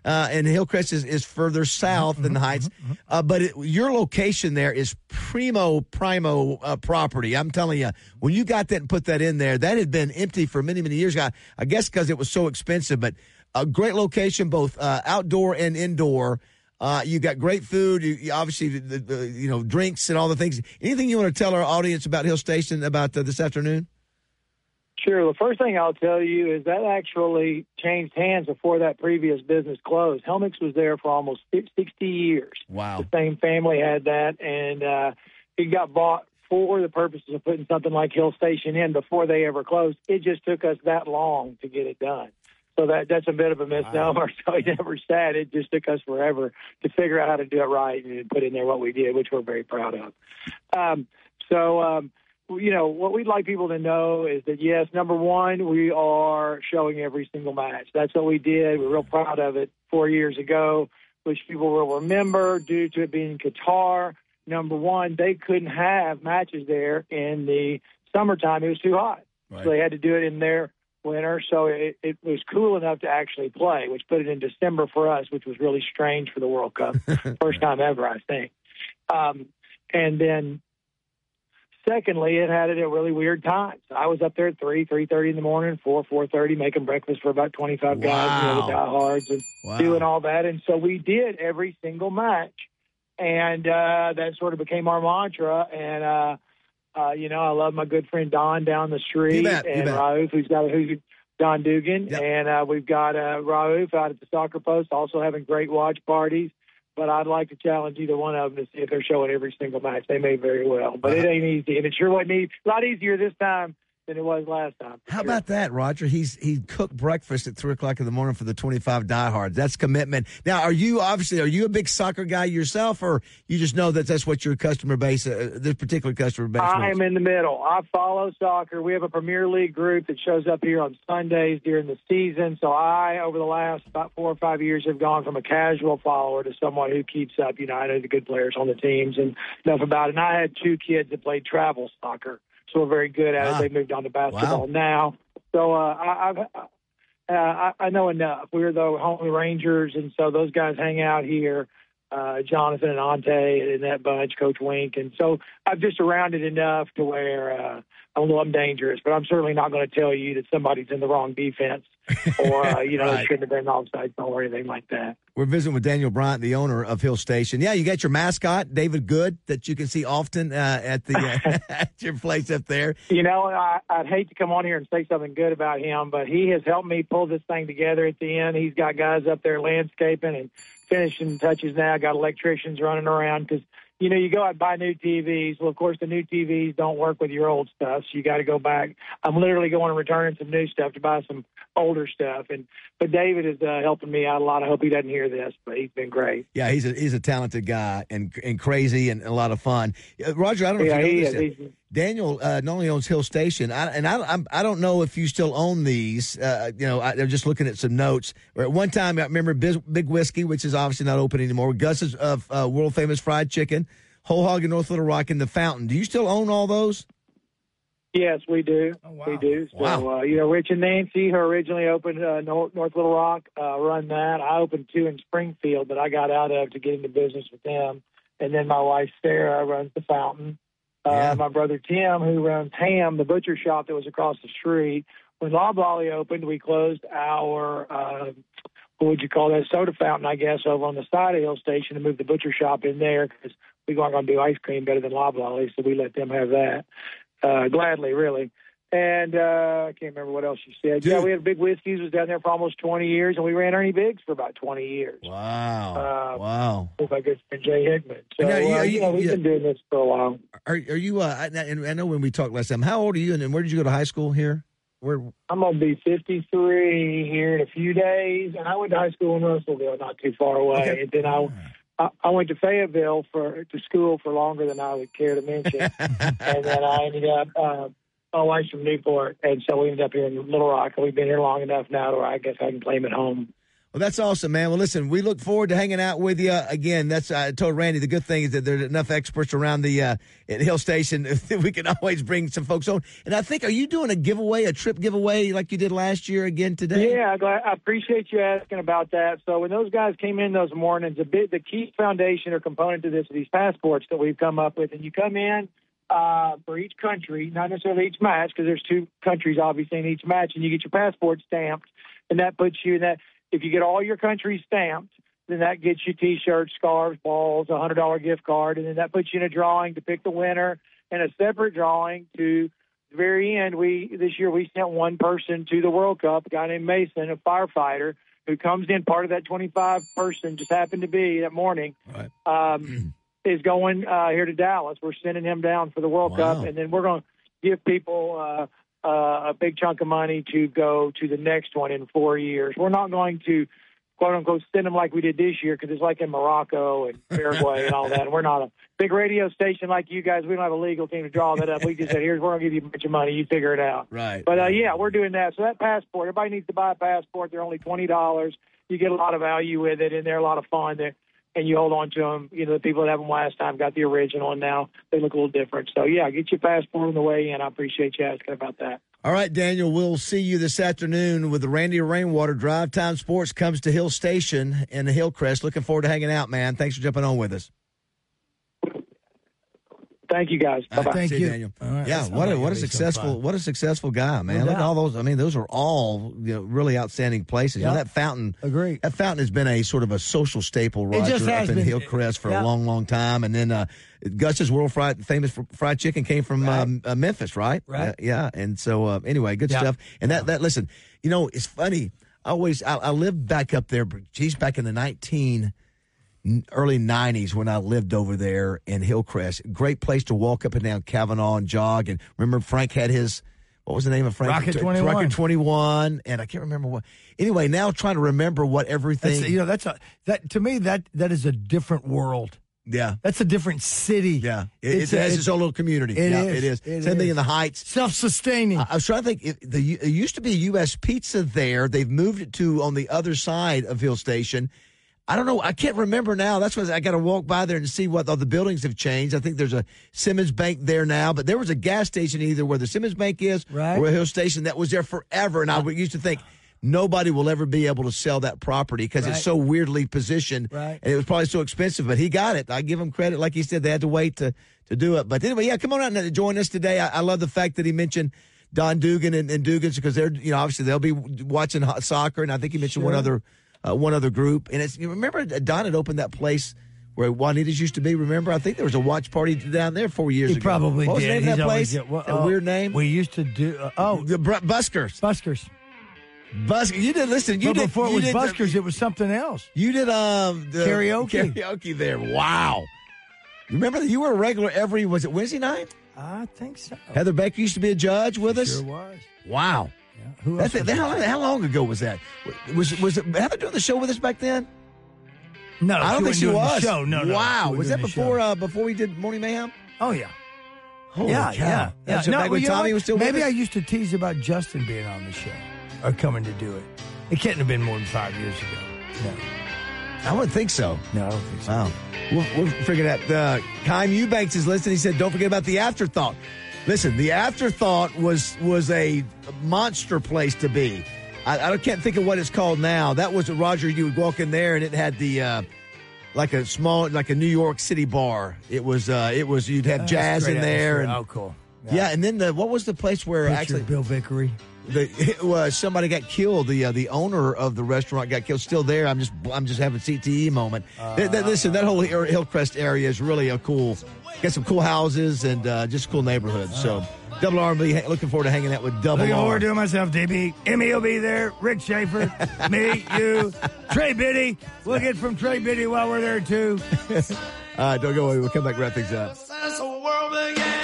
uh, and Hillcrest is, is further south Mm-hmm, than the Heights. mm-hmm. Uh, but it, your location there is primo, primo uh, property. I'm telling you, when you got that and put that in there, that had been empty for many, many years. I, I guess because it was so expensive, but a great location, both uh, outdoor and indoor. Uh, you got great food. You, you obviously, the, the, you know, drinks and all the things. Anything you want to tell our audience about Hill Station about uh, this afternoon? Sure. The first thing I'll tell you is that actually changed hands before that previous business closed. Helmix was there for almost sixty years. Wow. The same family had that, and uh, it got bought for the purposes of putting something like Hill Station in before they ever closed. It just took us that long to get it done. So that that's a bit of a misnomer. Wow. So he never said it just took us forever to figure out how to do it right and put in there what we did, which we're very proud of. Um, so, um, you know, what we'd like people to know is that, yes, number one, we are showing every single match. That's what we did. We're real proud of it four years ago, which people will remember due to it being Qatar. Number one, they couldn't have matches there in the summertime. It was too hot. Right. So they had to do it in their winter, so it, it was cool enough to actually play, which put it in December for us, which was really strange for the World Cup. First time ever, I think. Um, and then, secondly, it had it at really weird times. I was up there at three, three thirty in the morning, four, four thirty, making breakfast for about twenty-five wow. guys, you know, the diehards, and wow. doing all that. And so we did every single match, and uh, that sort of became our mantra. And uh, Uh, you know, I love my good friend Don down the street, bet, and Raouf, who's got who's Don Dugan, yep. and uh, we've got uh, Raouf out at the soccer post, also having great watch parties. But I'd like to challenge either one of them to see if they're showing every single match. They may very well, but uh-huh. it ain't easy, and it sure wasn't easy. A lot easier this time than it was last time. How sure. about that, Roger? He's he cooked breakfast at three o'clock in the morning for the twenty-five diehards. That's commitment. Now, are you obviously are you a big soccer guy yourself, or you just know that that's what your customer base, uh, this particular customer base? I was? am in the middle. I follow soccer. We have a Premier League group that shows up here on Sundays during the season. So I, over the last about four or five years, have gone from a casual follower to someone who keeps up. You know, I know the good players on the teams and enough about it. And I had two kids that played travel soccer. So we're very good at wow. it. They moved on to basketball wow. now. So uh, I, I've, uh, I, I know enough. We're the Homely Rangers, and so those guys hang out here. Uh, Jonathan and Ante and that bunch, Coach Wink. And so I've just around it enough to where uh, I don't know I'm dangerous, but I'm certainly not going to tell you that somebody's in the wrong defense or, uh, you know, right. they shouldn't have been offside or anything like that. We're visiting with Daniel Bryant, the owner of Hill Station. Yeah, you got your mascot, David Good, that you can see often uh, at the uh, at your place up there. You know, I, I'd hate to come on here and say something good about him, but he has helped me pull this thing together at the end. He's got guys up there landscaping and finishing touches now. Got electricians running around because, you know, you go out and buy new T Vs. Well, of course, the new T Vs don't work with your old stuff, so you got to go back. I'm literally going and returning some new stuff to buy some older stuff. And but David is uh, helping me out a lot. I hope he doesn't hear this, but he's been great. Yeah, he's a he's a talented guy and and crazy and a lot of fun. Uh, Roger, I don't know yeah, if you he know is. this. Daniel uh, not only owns Hill Station, I, and I I'm, I don't know if you still own these. Uh, you know, I, I'm just looking at some notes. Or at one time, I remember Biz, Big Whiskey, which is obviously not open anymore. Gus's of uh, world famous fried chicken, Whole Hog in North Little Rock, and the Fountain. Do you still own all those? Yes, we do. Oh, wow. We do. So, Wow. uh, you know, Rich and Nancy, who originally opened uh, North, North Little Rock, uh, run that. I opened two in Springfield that I got out of to get into business with them. And then my wife, Sarah, runs the Fountain. Uh, Yeah. My brother, Tim, who runs Ham, the butcher shop that was across the street. When Loblolly opened, we closed our, uh, what would you call that, soda fountain, I guess, over on the side of Hill Station and moved the butcher shop in there because we weren't going to do ice cream better than Loblolly, so we let them have that. Uh, gladly, really. And uh, I can't remember what else you said. Dude. Yeah, we had Big Whiskies, was down there for almost twenty years, and we ran Ernie Biggs for about twenty years. Wow. Uh, wow. With my good friend Jay Hickman. So, Now, uh, you- you know, we've you- been doing this for a while. Are are you? Uh, I, and I know when we talked last time. How old are you? And then where did you go to high school here? Where? I'm going to be fifty-three here in a few days, and I went to high school in Russellville, not too far away. Okay. And then I, I, I went to Fayetteville for to school for longer than I would care to mention. And then I ended up, uh, my wife's from Newport, and so we ended up here in Little Rock, and we've been here long enough now to where I guess I can claim it home. Well, that's awesome, man. Well, listen, we look forward to hanging out with you again. That's I told Randy the good thing is that there's enough experts around the uh, at Hill Station that we can always bring some folks on. And I think, are you doing a giveaway, a trip giveaway like you did last year again today? Yeah, I glad- I appreciate you asking about that. So when those guys came in those mornings, a bit the key foundation or component to this are these passports that we've come up with, and you come in uh, for each country, not necessarily each match, because there's two countries obviously in each match, and you get your passport stamped, and that puts you in that. If you get all your countries stamped, then that gets you T-shirts, scarves, balls, a one hundred dollars gift card, and then that puts you in a drawing to pick the winner, and a separate drawing to the very end. We this year we sent one person to the World Cup, a guy named Mason, a firefighter, who comes in, part of that twenty-five person, just happened to be that morning, right. um, is going uh, here to Dallas. We're sending him down for the World Wow. Cup, and then we're going to give people uh, uh, a big chunk of money to go to the next one in four years. We're not going to, quote unquote, send them like we did this year, because it's like in Morocco and Paraguay and all that. And we're not a big radio station like you guys. We don't have a legal team to draw that up. We just said, here's, we're going to give you a bunch of money. You figure it out. Right. But, uh, yeah, we're doing that. So that passport, everybody needs to buy a passport. They're only twenty dollars. You get a lot of value with it, and they're a lot of fun. They're, and you hold on to them. You know, the people that have them last time got the original, and now they look a little different. So, yeah, get your passport on the way in. I appreciate you asking about that. All right, Daniel, we'll see you this afternoon with the Randy Rainwater. Drive Time Sports comes to Hill Station in Hillcrest. Looking forward to hanging out, man. Thanks for jumping on with us. Thank you, guys. Bye-bye. Thank you, Daniel. Right, yeah, what a what a successful what a successful guy, man. No Look at doubt. all those. I mean, those are all you know, really outstanding places. You know, Yep. that fountain. Agree. That fountain has been a sort of a social staple, Roger, just has up in been. Hillcrest for Yeah. a long, long time. And then uh, Gus's World Fried, famous for fried chicken, came from Right. um, uh, Memphis, right? Right. Uh, yeah. And so, uh, anyway, good Yeah. stuff. And that that listen, you know, it's funny. I always I, I lived back up there. Geez, back in the nineteen. early nineties when I lived over there in Hillcrest. Great place to walk up and down Kavanaugh and jog. And remember, Frank had his, what was the name of Frank? Rocket twenty-one. Rocket twenty-one. And I can't remember what. Anyway, now trying to remember what everything. That's, you know, that's a that to me that that is a different world. Yeah. That's a different city. Yeah. It, it has its own little community. It yeah, is. It is. It Same thing is. in the Heights. Self-sustaining. I, I was trying to think. If the, it used to be U S Pizza there. They've moved it to on the other side of Hill Station. I don't know. I can't remember now. That's why I got to walk by there and see what all the buildings have changed. I think there's a Simmons Bank there now, but there was a gas station either where the Simmons Bank is Right. or a Hill Station that was there forever. And I used to think nobody will ever be able to sell that property because Right. it's so weirdly positioned. Right. And it was probably so expensive, but he got it. I give him credit. Like he said, they had to wait to, to do it. But anyway, yeah, come on out and join us today. I, I love the fact that he mentioned Don Dugan and, and Dugan's because they're, you know, obviously they'll be watching hot soccer. And I think he mentioned one Sure. other Uh, one other group. And it's, you remember Don had opened that place where Juanita's used to be, remember? I think there was a watch party down there four years He ago. probably what was did. the name of He's that always place? get- well, that uh, weird name? We used to do. Uh, oh, the Br- Buskers. Buskers. Buskers. You did listen. You but did before it you was did Buskers, it was something else. You did um the Karaoke. karaoke there. Wow. Remember that you were a regular every was it Wednesday night? I think so. Heather Beck used to be a judge with us. Sure was. Wow. Yeah. Who That's else? it. was How, there? how long ago was that? Was was it Heather doing the show with us back then? No, I don't think wasn't she doing the was. Show. No, no. Wow. she wasn't Was that doing the before show. uh, before we did Morning Mayhem? Oh yeah. Holy yeah, cow. yeah, yeah. That's No, back well, when you know Tommy what? was still with Maybe us? I used to tease about Justin being on the show or coming to do it. It can't have been more than five years ago. No, I wouldn't think so. no, I don't think so. Wow. We'll, we'll figure it out. Uh, Kyle Eubanks is listening. He said, don't forget about the Afterthought. Listen, the Afterthought was was a monster place to be. I, I can't think of what it's called now. That was, Roger, you would walk in there and it had the, uh, like a small, like a New York City bar. It was, uh, it was, you'd have That's jazz great in there. And, atmosphere. Oh, cool. yeah. And then the, what was the place where Picture actually Bill Vickery. the, it was somebody got killed. The uh, the owner of the restaurant got killed. Still there. I'm just I'm just having a C T E moment. Uh, Th- th- listen, that whole Hill- Hillcrest area is really a cool. Got some cool houses and uh, just cool neighborhoods. So Double R and B, looking forward to hanging out with Double Looking R. forward to it myself, D B. Emmy will be there. Rick Schaefer, me, you, Trey Biddy. We'll get from Trey Biddy while we're there, too. uh, don't go away. We'll come back and wrap things up. Since the world began.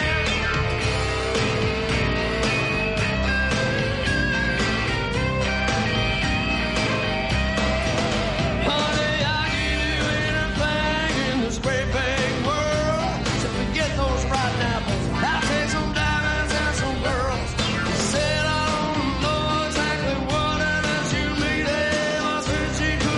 Honey, I give you anything in this great big world. So forget those rotten apples. I'll take some diamonds and some girls. You said I don't know exactly what it is you mean. Ever since you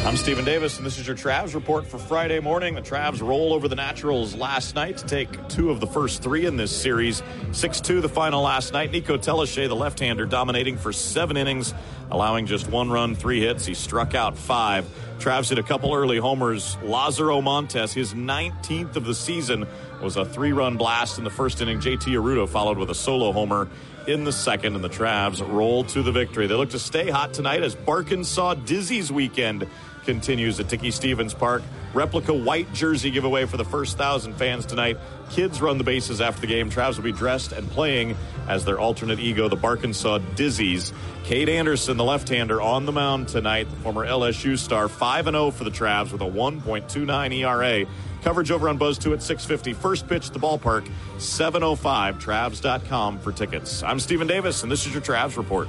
I'm Stephen Davis, and this is your Travs report for Friday morning. The Travs roll over the Naturals last night to take two of the first three in this series. six two the final last night. Nico Teleshay, the left-hander, dominating for seven innings, allowing just one run, three hits. He struck out five. Travs hit a couple early homers. Lázaro Montes, his nineteenth of the season, was a three-run blast in the first inning. J T Arruda followed with a solo homer in the second, and the Travs roll to the victory. They look to stay hot tonight as Barkensaw Dizzy's weekend continues at Dickey-Stephens Park. Replica white jersey giveaway for the first thousand fans tonight. Kids run the bases after the game. Travs will be dressed and playing as their alternate ego, the Barkensaw Dizzies. Cade Anderson, the left-hander, on the mound tonight. The former L S U star, five and oh for the Travs with a one point two nine E R A. Coverage over on Buzz two at six fifty. First pitch at the ballpark, seven oh five. Travs dot com for tickets. I'm Stephen Davis, and this is your Travs report.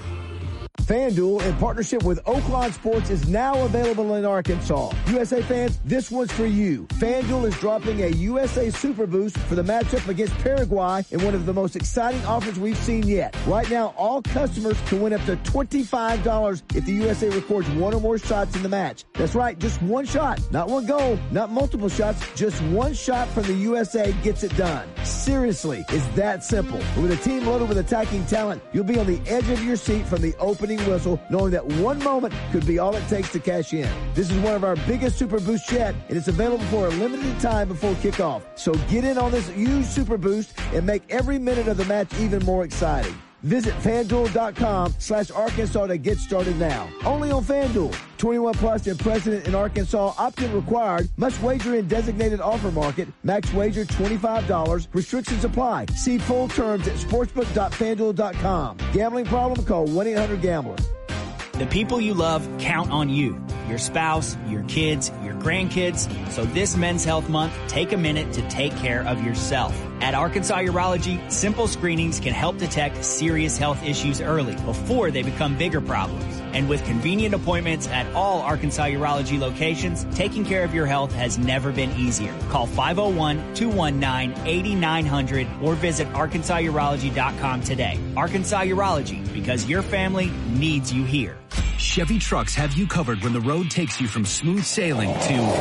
FanDuel, in partnership with Oaklawn Sports, is now available in Arkansas. U S A fans, this one's for you. FanDuel is dropping a U S A Super Boost for the matchup against Paraguay in one of the most exciting offers we've seen yet. Right now, all customers can win up to twenty-five dollars if the U S A records one or more shots in the match. That's right, just one shot. Not one goal, not multiple shots, just one shot from the U S A gets it done. Seriously, it's that simple. With a team loaded with attacking talent, you'll be on the edge of your seat from the opening whistle, knowing that one moment could be all it takes to cash in. This is one of our biggest Super Boosts yet, and it's available for a limited time before kickoff. So get in on this huge Super Boost and make every minute of the match even more exciting. Visit FanDuel.com slash Arkansas to get started now. Only on FanDuel. twenty-one plus and present in Arkansas. Opt-in required. Must wager in designated offer market. Max wager twenty-five dollars. Restrictions apply. See full terms at sportsbook dot fan duel dot com. Gambling problem? Call one eight hundred gambler. The people you love count on you, your spouse, your kids, your grandkids. So this Men's Health Month, take a minute to take care of yourself. At Arkansas Urology, simple screenings can help detect serious health issues early before they become bigger problems. And with convenient appointments at all Arkansas Urology locations, taking care of your health has never been easier. Call five oh one, two one nine, eight nine hundred or visit arkansas urology dot com today. Arkansas Urology, because your family needs you here. Chevy trucks have you covered when the road takes you from smooth sailing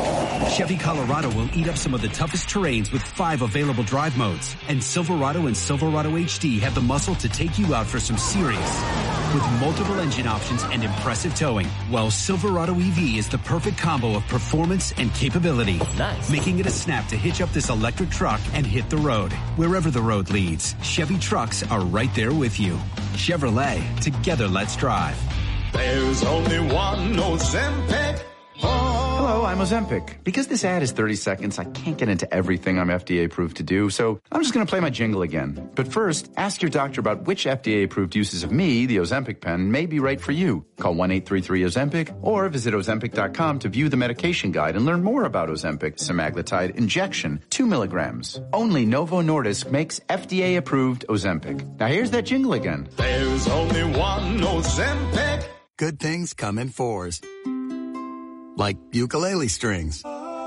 to Chevy Colorado will eat up some of the toughest terrains with five available drive modes. And Silverado and Silverado H D have the muscle to take you out for some serious with multiple engine options and impressive towing. While Silverado E V is the perfect combo of performance and capability, nice. Making it a snap to hitch up this electric truck and hit the road. Wherever the road leads, Chevy trucks are right there with you. Chevrolet, together let's drive. There's only one Ozempic. Hello, I'm Ozempic. Because this ad is thirty seconds, I can't get into everything I'm F D A approved to do, so I'm just going to play my jingle again. But first, ask your doctor about which F D A approved uses of me, the Ozempic pen, may be right for you. Call one eight three three Ozempic or visit Ozempic dot com to view the medication guide and learn more about Ozempic semaglutide injection, two milligrams. Only Novo Nordisk makes F D A approved Ozempic. Now here's that jingle again. There's only one Ozempic. Good things come in fours. Like ukulele strings,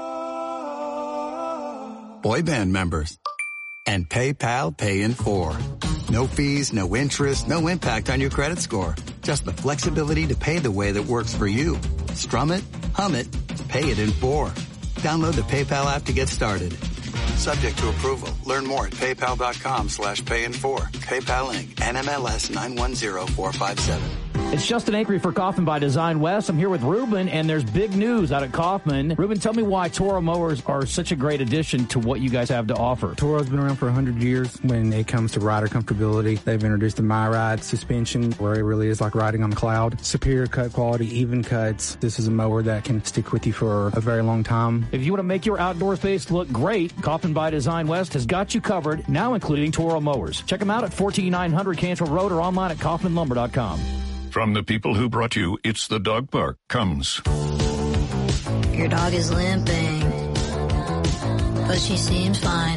boy band members, and PayPal Pay in four. No fees, no interest, no impact on your credit score. Just the flexibility to pay the way that works for you. Strum it, hum it, pay it in four. Download the PayPal app to get started. Subject to approval. Learn more at paypal.com slash pay in four. PayPal Incorporated. N M L S nine one zero four five seven. It's Justin Acri for Kaufman by Design West. I'm here with Ruben, and there's big news out at Kaufman. Ruben, tell me why Toro mowers are such a great addition to what you guys have to offer. Toro's been around for one hundred years. When it comes to rider comfortability, they've introduced the MyRide suspension, where it really is like riding on the cloud. Superior cut quality, even cuts. This is a mower that can stick with you for a very long time. If you want to make your outdoor space look great, Kaufman by Design West has got you covered, now including Toro mowers. Check them out at fourteen nine hundred Cantrell Road or online at kaufman lumber dot com. From the people who brought you It's the Dog Park comes. Your dog is limping, but she seems fine.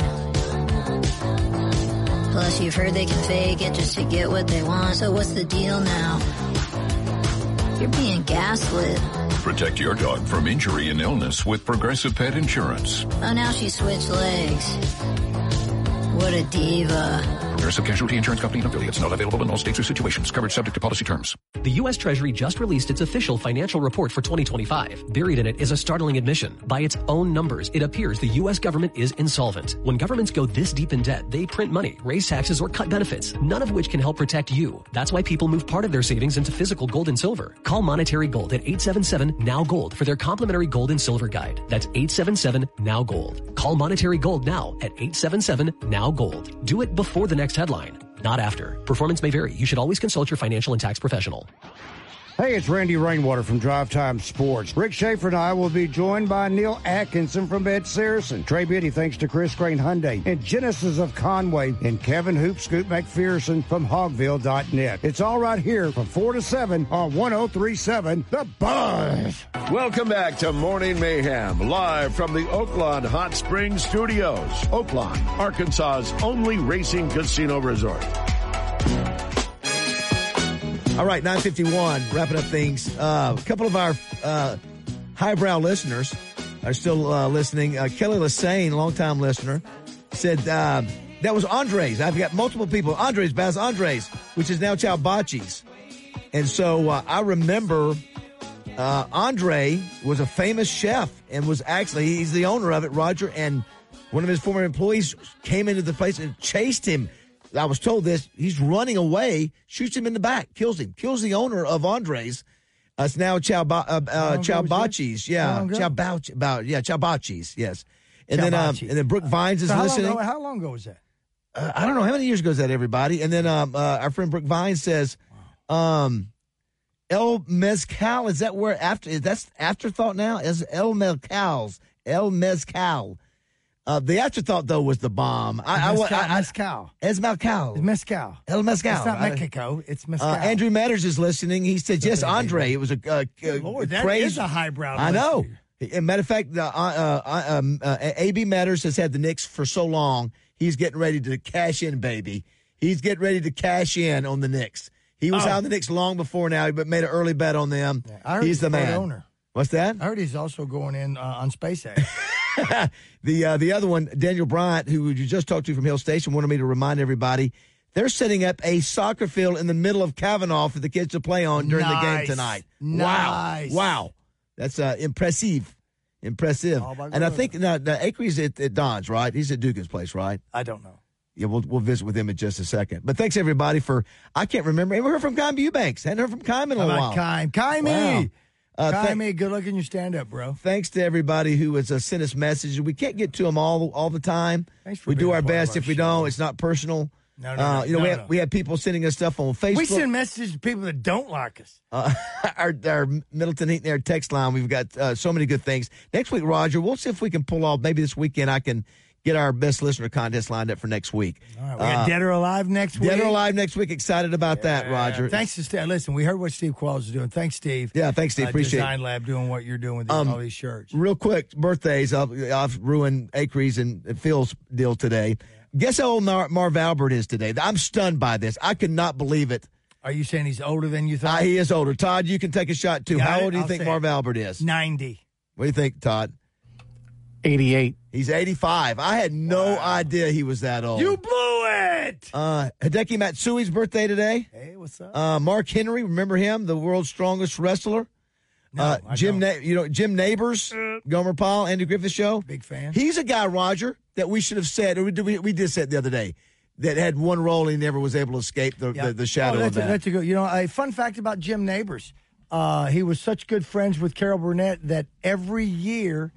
Plus, you've heard they can fake it just to get what they want. So what's the deal now? You're being gaslit. Protect your dog from injury and illness with Progressive Pet Insurance. Oh, now she switched legs. What a diva. Progressive Casualty Insurance Company and affiliates. Not available in all states or situations. Coverage subject to policy terms. The U S Treasury just released its official financial report for twenty twenty-five. Buried in it is a startling admission. By its own numbers, it appears the U S government is insolvent. When governments go this deep in debt, they print money, raise taxes, or cut benefits, none of which can help protect you. That's why people move part of their savings into physical gold and silver. Call Monetary Gold at eight seven seven, N O W, GOLD for their complimentary gold and silver guide. That's eight seven seven, N O W, GOLD. Call Monetary Gold now at eight seven seven, N O W, GOLD. Do it before the next headline, not after. Performance may vary. You should always consult your financial and tax professional. Hey, it's Randy Rainwater from Drive Time Sports. Rick Schaefer and I will be joined by Neil Atkinson from Ed Saracen. Trey Biddy thanks to Chris Crane Hyundai and Genesis of Conway and Kevin Hoop Scoop McPherson from Hogville dot net. It's all right here from four to seven on one oh three point seven The Buzz. Welcome back to Morning Mayhem, live from the Oaklawn Hot Springs Studios. Oaklawn, Arkansas's only racing casino resort. All right, nine fifty-one, wrapping up things. Uh, a couple of our uh, highbrow listeners are still uh, listening. Uh, Kelly Lassane, longtime listener, said uh, that was Andres. I've got multiple people. Andres, Baz Andres, which is now Ciao Bacci's. And so uh, I remember uh, Andre was a famous chef and was actually, he's the owner of it, Roger, and one of his former employees came into the place and chased him. I was told this. He's running away, shoots him in the back, kills him, kills the owner of Andres. Uh, it's now Ciao ba- uh, uh, Ciao Bacci's. Yeah, Ciao Bacci, about yeah, Ciao Bacci's. Yes, and Ciao then um, Bacci. and then Brooke Vines is So how listening. Long ago, how long ago was that? Uh, I don't know how many years ago is that, everybody. And then um, uh, our friend Brooke Vines says, um, El Mezcal. Is that where after? That's afterthought now. Is El Mezcal's El Mezcal. Uh, the afterthought, though, was the bomb. I, Mezcal. I, I, Mezcal. Es Mezcal. It's Mezcal. El Mezcal. It's not right? Mexico. It's Mezcal. Uh, Andrew Matters is listening. He said, yes, Andre. It was a, uh, a Lord, that crazy. is a highbrow I know. listener. As a matter of fact, uh, uh, uh, um, uh, A B Matters has had the Knicks for so long, he's getting ready to cash in, baby. He's getting ready to cash in on the Knicks. He was Oh. out on the Knicks long before now, but made an early bet on them. I heard he's the part man. owner. What's that? I heard he's also going in uh, on SpaceX. the uh, the other one, Daniel Bryant, who you just talked to from Hill Station, wanted me to remind everybody they're setting up a soccer field in the middle of Kavanaugh for the kids to play on during Nice. the game tonight. Nice. Wow. Wow. That's uh, impressive. Impressive. All about And I good. think now, now Acree's at, at Don's, right? He's at Dugan's place, right? I don't know. Yeah, we'll we'll visit with him in just a second. But thanks, everybody, for, I can't remember. We heard from Kime Eubanks. Hadn't heard from Kime in a How while. about Kime? Kime! Wow. Uh, Kime, th- good luck in your stand-up, bro. Thanks to everybody who has uh, sent us messages. We can't get to them all all the time. Thanks for we do being a our part of best. our If we show. don't, it's not personal. No, no, uh, no, you know, no, we have no. we have people sending us stuff on Facebook. We send messages to people that don't like us. Uh, our, our Middleton Heat and Air text line. We've got uh, so many good things. Next week, Roger, we'll see if we can pull off. Maybe this weekend I can get our best listener contest lined up for next week. All right, we got Uh, Dead or Alive next week. Dead or Alive next week. Excited about that, Roger. Thanks to Steve. Listen, we heard what Steve Qualls is doing. Thanks, Steve. Yeah, thanks, Steve. Uh, Appreciate Design it. Lab doing what you're doing with these, Um, all these shirts. Real quick, birthdays. I'll, I'll ruin Acree's and Phil's deal today. Guess how old Mar- Marv Albert is today? I'm stunned by this. I could not believe it. Are you saying he's older than you thought? Uh, he is older. Todd, you can take a shot, too. Got How it? old do you I'll think say Marv it. Albert is? ninety. What do you think, Todd? eighty-eight. He's eighty-five. I had no idea he was that old. You blew it! Uh, Hideki Matsui's birthday today. Hey, what's up? Uh, Mark Henry, remember him, the world's strongest wrestler? No, uh, I Jim, don't. Na- you know Jim Neighbors, Gomer Pyle, Andy Griffith Show. Big fan. He's a guy, Roger, that we should have said, or we, we, we did say it the other day, that had one role and he never was able to escape the, Yeah. the, the shadow oh, that's of a, that. that's a good. You know, a fun fact about Jim Neighbors. Uh, he was such good friends with Carol Burnett that every year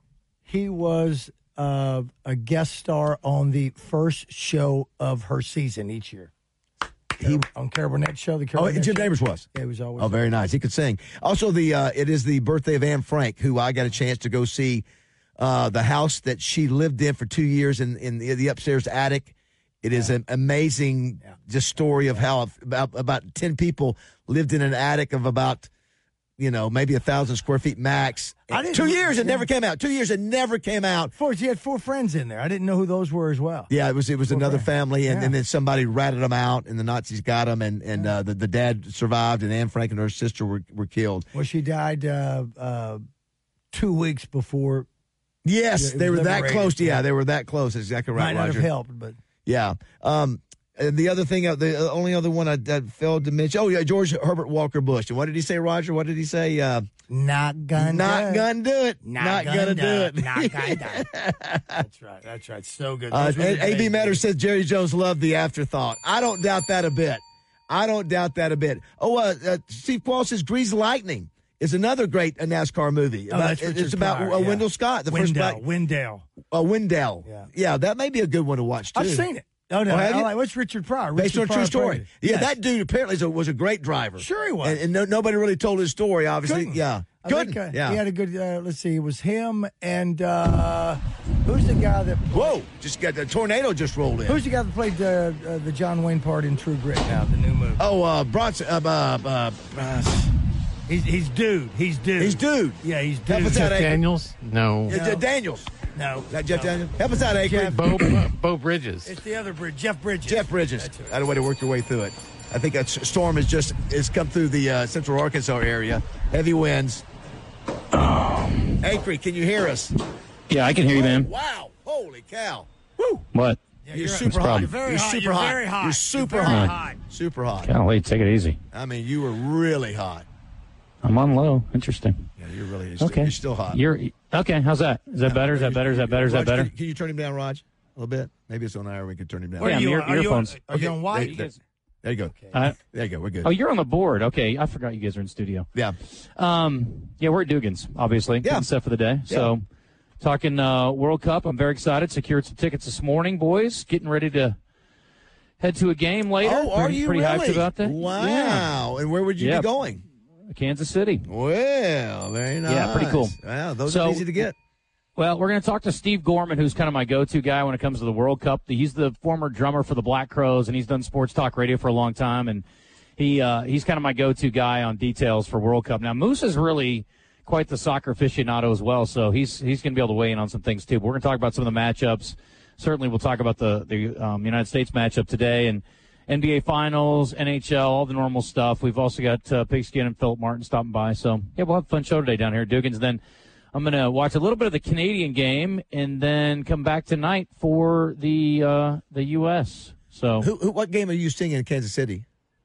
he was uh, a guest star on the first show of her season each year. He on Carol Burnett's show. The Carol Oh, Burnett Jim show. Neighbors was. Yeah, he was always. Oh, very nice. He could sing. Also, the uh, it is the birthday of Anne Frank, who I got a chance to go see uh, the house that she lived in for two years in, in the, the upstairs attic. It is an amazing just story of how about, about ten people lived in an attic of about, you know, maybe a thousand square feet max. I didn't- Two years it yeah. never came out. Two years it never came out. Four. He had four friends in there. I didn't know who those were as well. Yeah, it was it was Poor another friend. family, and, Yeah. and then somebody ratted them out, and the Nazis got them, and and uh, the the dad survived, and Anne Frank and her sister were were killed. Well, she died uh, uh, two weeks before. Yes, Yeah, it they was were that liberated. cause. Yeah, they were that close. That's exactly right, Might not Roger. have helped, but Yeah. Um, And the other thing, uh, the only other one I, I failed to mention, oh, yeah, George Herbert Walker Bush. And what did he say, Roger? What did he say? Uh, not gonna not do it. gonna do it. Not, not gonna, gonna do do it. it. Not gonna do it. That's right. That's right. So good. Uh, Those were the A B days, Matter dude. says Jerry Jones loved the afterthought. I don't doubt that a bit. I don't doubt that a bit. Oh, uh, uh, Steve Quall says Greased Lightning is another great uh, NASCAR movie. Oh, About, that's it's Richard about Pryor, uh, yeah. Wendell Scott, the first Wendell, black. Wendell. Uh, Wendell. Yeah. yeah, that may be a good one to watch, too. I've seen it. Oh, no. Oh, have I you? like, what's Richard Pryor? Based Richard on a true Pryor story. played it. Yeah, Yes. that dude apparently is a, was a great driver. Sure he was. And, and no, nobody really told his story, obviously. Couldn't. Yeah. I Couldn't. think, uh, yeah. He had a good, uh, let's see, it was him and, uh, who's the guy that. Whoa, just got the tornado just rolled in. Who's the guy that played uh, uh, the John Wayne part in True Grit now, the new movie? Oh, uh, Bronson. Uh, uh, uh, uh, He's, he's dude. He's dude. He's dude. Yeah, he's Help dude. us out, Jeff Akron. Daniels? No. Uh, No. Daniels. No. Not Jeff no. Daniels. Help us out, Akron. Jeff- Bo, uh, Bo Bridges. It's the other Bridge, Jeff Bridges. Jeff Bridges. That's right. Had a way to work your way through it. I think that s- storm has just has come through the uh, central Arkansas area. Heavy winds. Acre, can you hear us? Yeah, I can hear you, man. Wow! Holy cow! Woo! What? Yeah, You're you're super What's the hot. problem? You're very You're hot. super You're hot. very hot. You're super You're very hot. hot. Super hot. Golly, take it easy. I mean, you were really hot. I'm on low. Interesting. Yeah, you're really you're still, Okay. you're still hot. You're okay. How's that? Is that better? Is that better? Is that better? Is that Raj, better? Can you, can you turn him down, Raj? A little bit? Maybe it's on there. We can turn him down. Where Yeah, are you ear- on? Are you on, earphones. are you on white? There, there, there you go. Uh, There you go. We're good. oh, you're on the board. Okay, I forgot you guys are in studio. Yeah. Um, yeah, we're at Dugan's, obviously. Yeah. Getting set for the day. So, talking uh, World Cup, I'm very excited. Secured some tickets this morning, boys. Getting ready to head to a game later. Oh, are pretty, you pretty really? hyped about that? Wow. Yeah. And where would you Yeah. be going? Kansas City. Well, very nice. Yeah, pretty cool. Wow, those So- are easy to get. Well, we're going to talk to Steve Gorman, who's kind of my go-to guy when it comes to the World Cup. He's the former drummer for the Black Crowes, and he's done sports talk radio for a long time. And he uh, he's kind of my go-to guy on details for World Cup. Now, Moose is really quite the soccer aficionado as well, so he's he's going to be able to weigh in on some things too. But we're going to talk about some of the matchups. Certainly, we'll talk about the the um, United States matchup today and N B A Finals, N H L, all the normal stuff. We've also got uh, Pigskin and Philip Martin stopping by. So, yeah, we'll have a fun show today down here at Dugan's. Then I'm going to watch a little bit of the Canadian game and then come back tonight for the uh, the U S. So, Who, who, what game are you seeing in Kansas City?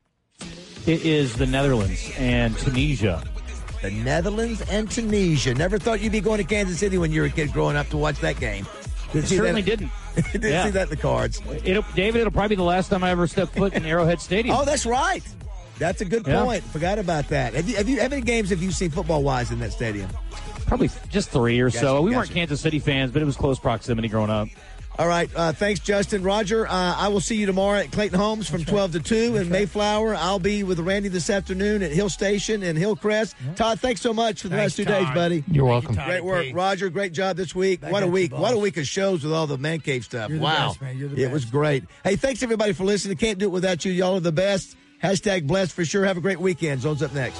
it is the Netherlands and Tunisia. The Netherlands and Tunisia. Never thought you'd be going to Kansas City when you were a kid growing up to watch that game. Didn't see Certainly that, didn't. didn't Yeah. see that in the cards. It'll, David, it'll probably be the last time I ever step foot in Arrowhead Stadium. Oh, that's right. That's a good Yeah. point. Forgot about that. Have you, have you, how many games have you seen football-wise in that stadium? Probably just three or Gotcha, so. We weren't gotcha. Kansas City fans, but it was close proximity growing up. All right. Uh, thanks, Justin. Roger, uh, I will see you tomorrow at Clayton Homes from twelve to two in Mayflower. I'll be with Randy this afternoon at Hill Station and Hillcrest. Todd, thanks so much for the Thanks, last two days, Todd. buddy. You're welcome. Todd Great and work. Pete. Roger, great job this week. Back What a at you, week. boss. What a week of shows with all the Man Cave stuff. You're the wow. best, man. You're the It was best. great. Hey, thanks, everybody, for listening. Can't do it without you. Y'all are the best. Hashtag blessed for sure. Have a great weekend. Zone's up next.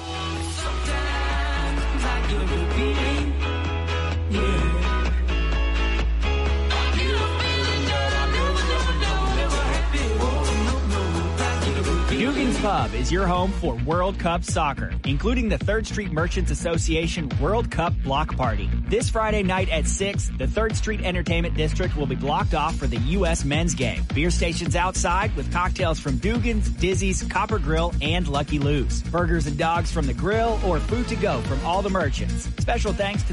Dugan's Pub is your home for World Cup soccer, including the Third Street Merchants Association World Cup Block Party. This Friday night at six, the Third Street Entertainment District will be blocked off for the U S men's game. Beer stations outside with cocktails from Dugan's, Dizzy's, Copper Grill, and Lucky Lou's. Burgers and dogs from the grill or food to go from all the merchants. Special thanks to